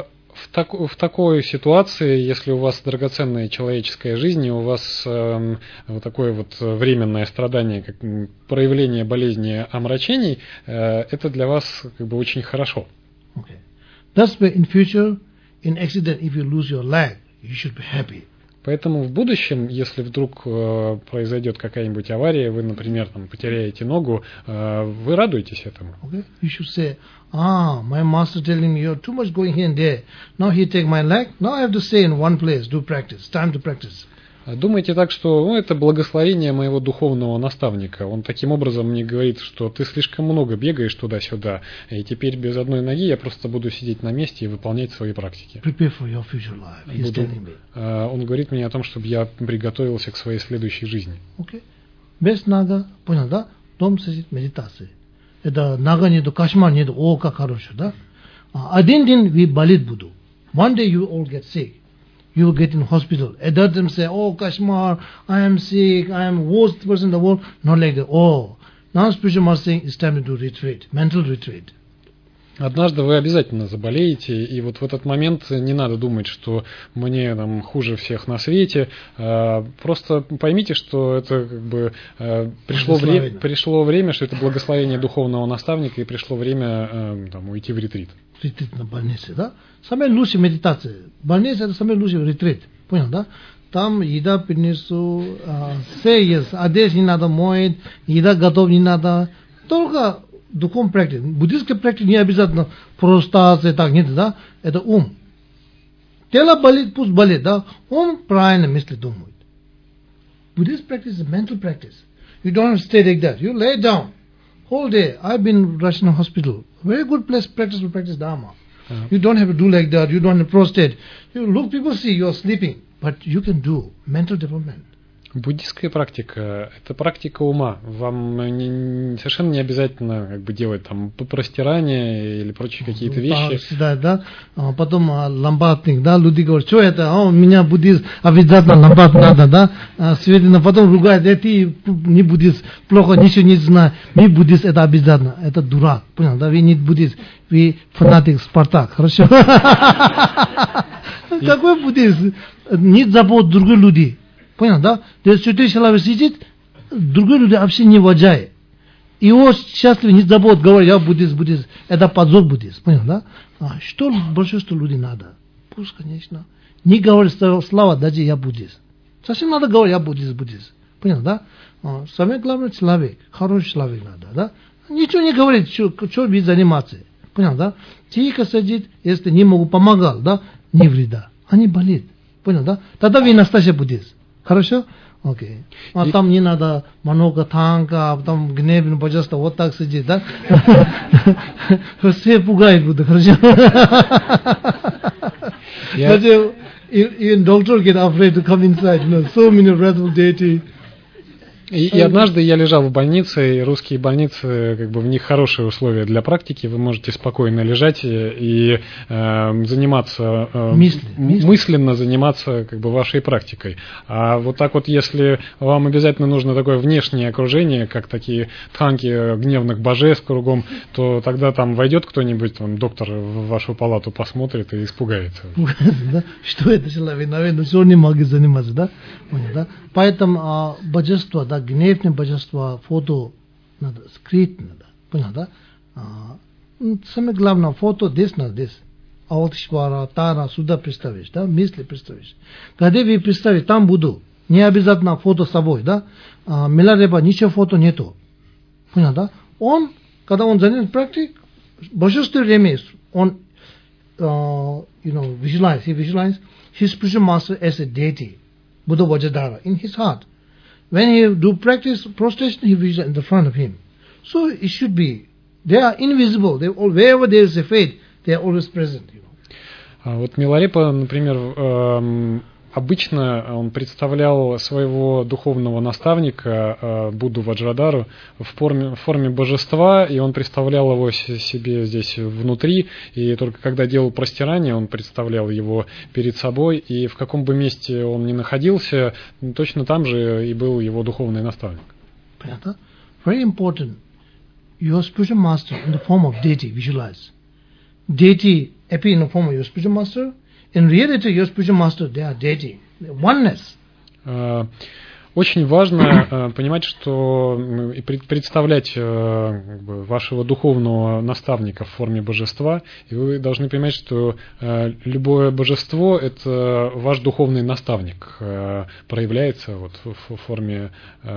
в такой ситуации, если у вас драгоценная человеческая жизнь, и у вас вот такое вот временное страдание, как проявление болезни омрачений, это для вас как бы очень хорошо. Okay. Thus, in future, in accident, if you lose your leg, you should be happy. Поэтому в будущем, если вдруг произойдет какая-нибудь авария, вы, например, там, потеряете ногу, вы радуетесь этому. Okay? You should say, my master telling me you're too much going here and there. Now he take my leg. Now I have to stay in one place, do practice. Time to practice. Думайте так, что это благословение моего духовного наставника. Он таким образом мне говорит, что ты слишком много бегаешь туда-сюда, и теперь без одной ноги я просто буду сидеть на месте и выполнять свои практики. Prepare for your future life. He's telling me. Он говорит мне о том, чтобы я приготовился к своей следующей жизни. Okay. Без нага, понял, да? Дом сидит медитации. Это нага нету, кошмар нету, как хорошо, да? Один день вы болеть буду. One day you all get sick. You will get in hospital. At that time say, Kashmir, I am sick, I am worst person in the world. Not like that. Now spiritual master saying it's time to do retreat, mental retreat. Однажды вы обязательно заболеете, и вот в этот момент не надо думать, что мне там хуже всех на свете. Просто поймите, что это как бы пришло время, что это благословение духовного наставника, и пришло время там, уйти в ретрит. Ретрит на больнице, да? Самая лучшая медитация. Больница — это самый лучший ретрит. Понял, да? Там еда принесу, одежда не надо моет, еда готов не надо. Только духовный практик. Буддийский практик не обязательно простация, так нет, да? Это ум. Тело болит, пусть болит, да? Ум правильно мысли думает. Buddhist practice is a mental practice. You don't have to stay like that. You lay down. Whole day. I've been rushed in a hospital. Very good place practice to practice Dharma. You don't have to do like that. You don't have to prostrate. You look, people see you're sleeping. But you can do mental development. Буддийская практика – это практика ума. Вам совершенно не обязательно как бы делать там простирание или прочие какие-то вещи. Да. Потом ламбатник, да, люди говорят, что это, у меня буддист, обязательно ламбат надо, да, Светлана потом ругает, ты не буддист, плохо, ничего не знаешь, мы буддист, это обязательно, это дурак, понял, да, вы не буддист, вы фанатик, Спартак, хорошо? Какой буддист? Не забудь других людей. Понял, да? Здесь святой человек сидит, другие люди вообще не уважают. Его счастливо не забудут, говорят, я буддист. Это позор буддист. Понял, да? Что большинству людей надо? Пусть, конечно. Не говорит слава, даже я буддист. Совсем надо говорить, я буддист. Понял, да? Самое главное человек, хороший человек надо, да? Ничего не говорит, что вы заниматься. Понял, да? Тихо сидит, если не могу помогать, да? Не вреда. Они болеют. Понял, да? Тогда вы настоящий буддист. Хорошо? Окей. Там не надо много танка, там гнев, пожалуйста, вот так сидеть, да? Все пугает будут, хорошо? Even doctor get afraid to come inside, you know, so many wrathful deity. И однажды я лежал в больнице, и русские больницы, как бы в них хорошие условия для практики, вы можете спокойно лежать и заниматься, мысленно заниматься как бы вашей практикой. А вот так вот, если вам обязательно нужно такое внешнее окружение, как такие танки гневных божеств кругом, то тогда там войдет кто-нибудь, там, доктор в вашу палату посмотрит и испугается. Что это человек, наверное, все не могет заниматься, да? Поэтому божество, да, гневное божество, фото надо скрыть, надо, понял, да? Самое главное, фото здесь надо, здесь. Алтишвара, Тара, сюда представишь, да, мысли представишь. Когда вы представите, там буду, не обязательно фото с собой, да? Милареба, ничего фото нету. Понял, да? Он, когда он занимает практик, большинство времени, он, visualize his spiritual master as a deity, Buddha Vajradhara, in his heart. When he do practice prostration, he visualize in the front of him. So it should be. They are invisible. Wherever there is a faith, they are always present. Вот Миларепа, например, обычно он представлял своего духовного наставника Будду Ваджрадхару в форме божества, и он представлял его себе здесь внутри, и только когда делал простирание, он представлял его перед собой, и в каком бы месте он ни находился, точно там же и был его духовный наставник. Понятно? Very important. Your spiritual master in the form of deity, visualize. Deity appear in the form of your spiritual master. In reality, your spiritual master, they are deity. Oneness. Очень важно понимать, что и представлять вашего духовного наставника в форме божества, и вы должны понимать, что любое божество – это ваш духовный наставник, проявляется вот в форме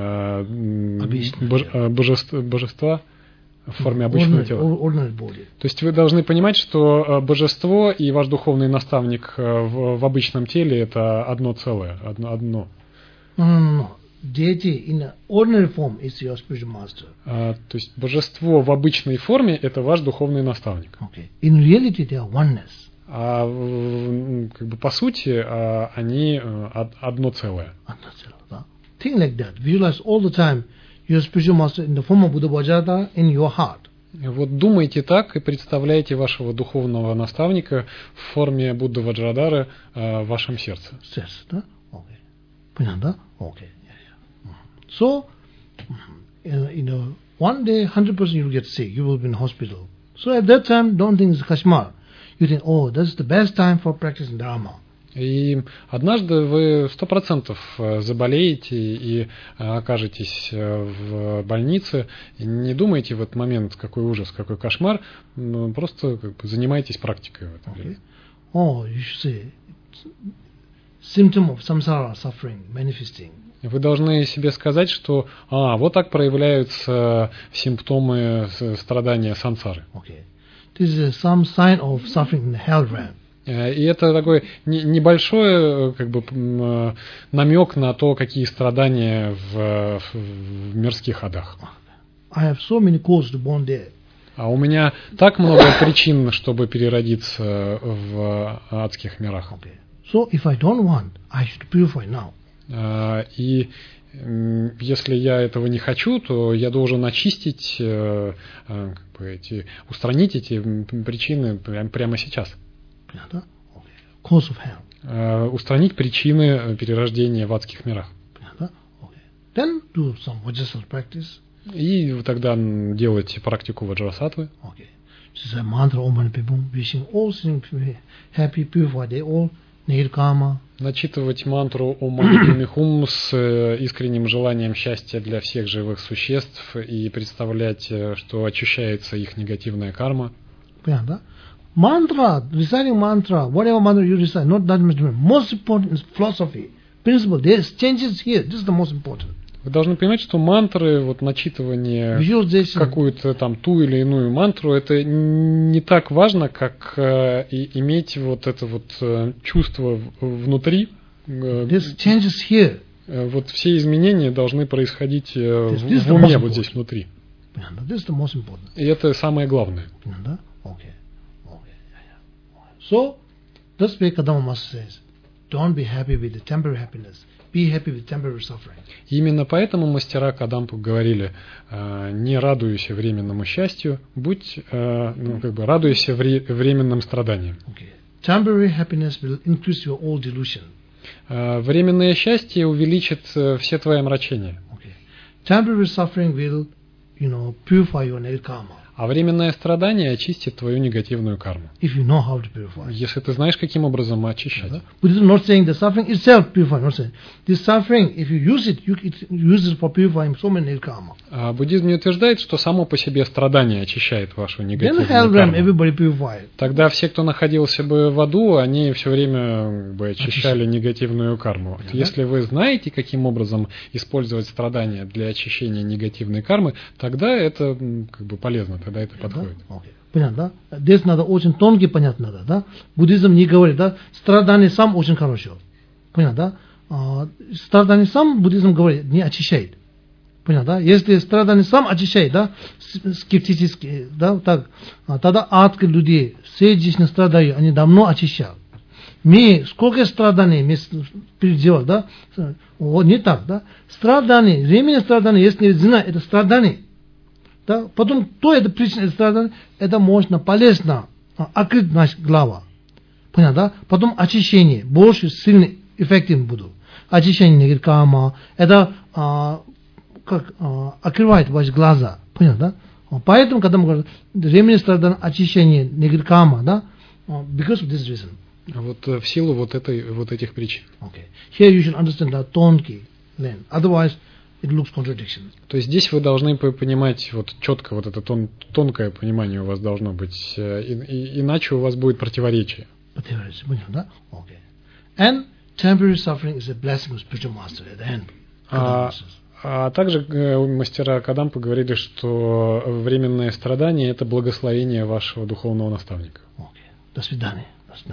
божества. В форме обычного тела. То есть вы должны понимать, что божество и ваш духовный наставник в обычном теле – это одно целое, одно. No. Deity in ordinary form is your spiritual master. То есть божество в обычной форме – это ваш духовный наставник. Okay. In reality, they are oneness. А как бы по сути они одно целое. Одно целое, да. Think like that. Visualize all the time. Your spiritual master in the form of Buddha Vajradhara in your heart. Вот думайте так и представляйте вашего духовного наставника в форме Будды Ваджрадхары в вашем сердце. Сердце, да? Окей. Понятно, да? Окей. So, one day 100% you will get sick. You will be in hospital. So at that time, don't think it's Kashmir. You think, oh, that's the best time for practicing Dharma. И однажды вы 100% заболеете и окажетесь в больнице. И не думайте в этот момент, какой ужас, какой кошмар. Просто как бы занимайтесь практикой в этом время. Oh, you should say, symptom of samsara, suffering, manifesting. Вы должны себе сказать, что вот так проявляются симптомы страдания сансары. Okay. This is some sign of suffering in the hell realm. И это такой небольшой как бы намек на то, какие страдания в мирских адах. I have so many causes to born there. А у меня так много причин, чтобы переродиться в адских мирах. Okay. So if I don't want, I should purify now. И если я этого не хочу, то я должен очистить, устранить эти причины прямо сейчас. понятно? Okay. Cause of hell. Устранить причины перерождения в адских мирах. понятно? Okay. Then do some Vajrasattva practice. И тогда делать практику ваджрасаттвы. Okay. This is a mantra Om Mani Padme Hum, wishing all things happy, purified, they all need karma. Начитывать мантру Ом Мани Падме Хум с искренним желанием счастья для всех живых существ и представлять, что очищается их негативная карма. Понятно? Mantra, reciting mantra, whatever mantra you recite, not that much. Most important is philosophy, principle. There's changes here. This is the most important. Вы должны понимать, что мантры, вот начитывание какую-то там ту или иную мантру, это не так важно, как иметь вот это вот чувство внутри. There's changes here. Вот все изменения должны происходить в уме вот здесь внутри. This is the most important. И это самое главное. Okay. So, this way Kadama Master says, don't be happy with the temporary happiness. Be happy with temporary suffering. Именно поэтому мастера Кадампу говорили: не радуйся временному счастью, будь, радуйся временным страданиям. Okay. Temporary happiness will increase your all delusion. Временное счастье увеличит все твои омрачения. Okay. Temporary suffering will, purify your negative karma. А временное страдание очистит твою негативную карму. If you know how to purify. Если ты знаешь, каким образом очищать. Buddhism not saying the suffering itself purifying. Not saying this suffering, if you use it, you use it for purifying so many karma. А буддизм не утверждает, что само по себе страдание очищает вашу негативную карму. Everybody purified. Тогда все, кто находился бы в аду, они все время очищали негативную карму. Если вы знаете, каким образом использовать страдания для очищения негативной кармы, тогда это полезно. Тогда это подходит. Понятно, да? Здесь надо очень тонкий понять надо, да? Буддизм не говорит, да? Страдание сам очень хорошо. Понятно, да? Страдание сам буддизм говорит, не очищает. Понятно, да? Если страдание сам очищает, да? Скептически, да? Так, тогда адские люди, все здесь страдают, они давно очищают. Мы сколько страданий мы переживаем, да? Не так, да? Страдание, временное страдание, если не знаю, это страдание. Да? Потом, то это причина страдания, это можно полезно открыть наша глава. Понятно, да? Потом очищение, больше сильный, эффективно будут. Очищение негативной кармы, это открывает ваши глаза. Понятно, да? Поэтому, когда мы говорим, временное страдание, очищение негативной кармы, да? Because of this reason. Вот в силу вот этих причин. Okay. Here you should understand the тонкий lane. Otherwise, it looks contradiction. То есть здесь вы должны понимать вот четко, вот это тонкое понимание у вас должно быть, иначе у вас будет противоречие. Противоречие, понятно, да? Okay. And temporary suffering is a blessing of spiritual master at the end. А также мастера Кадампы говорили, что временное страдание – это благословение вашего духовного наставника. Okay. До свидания.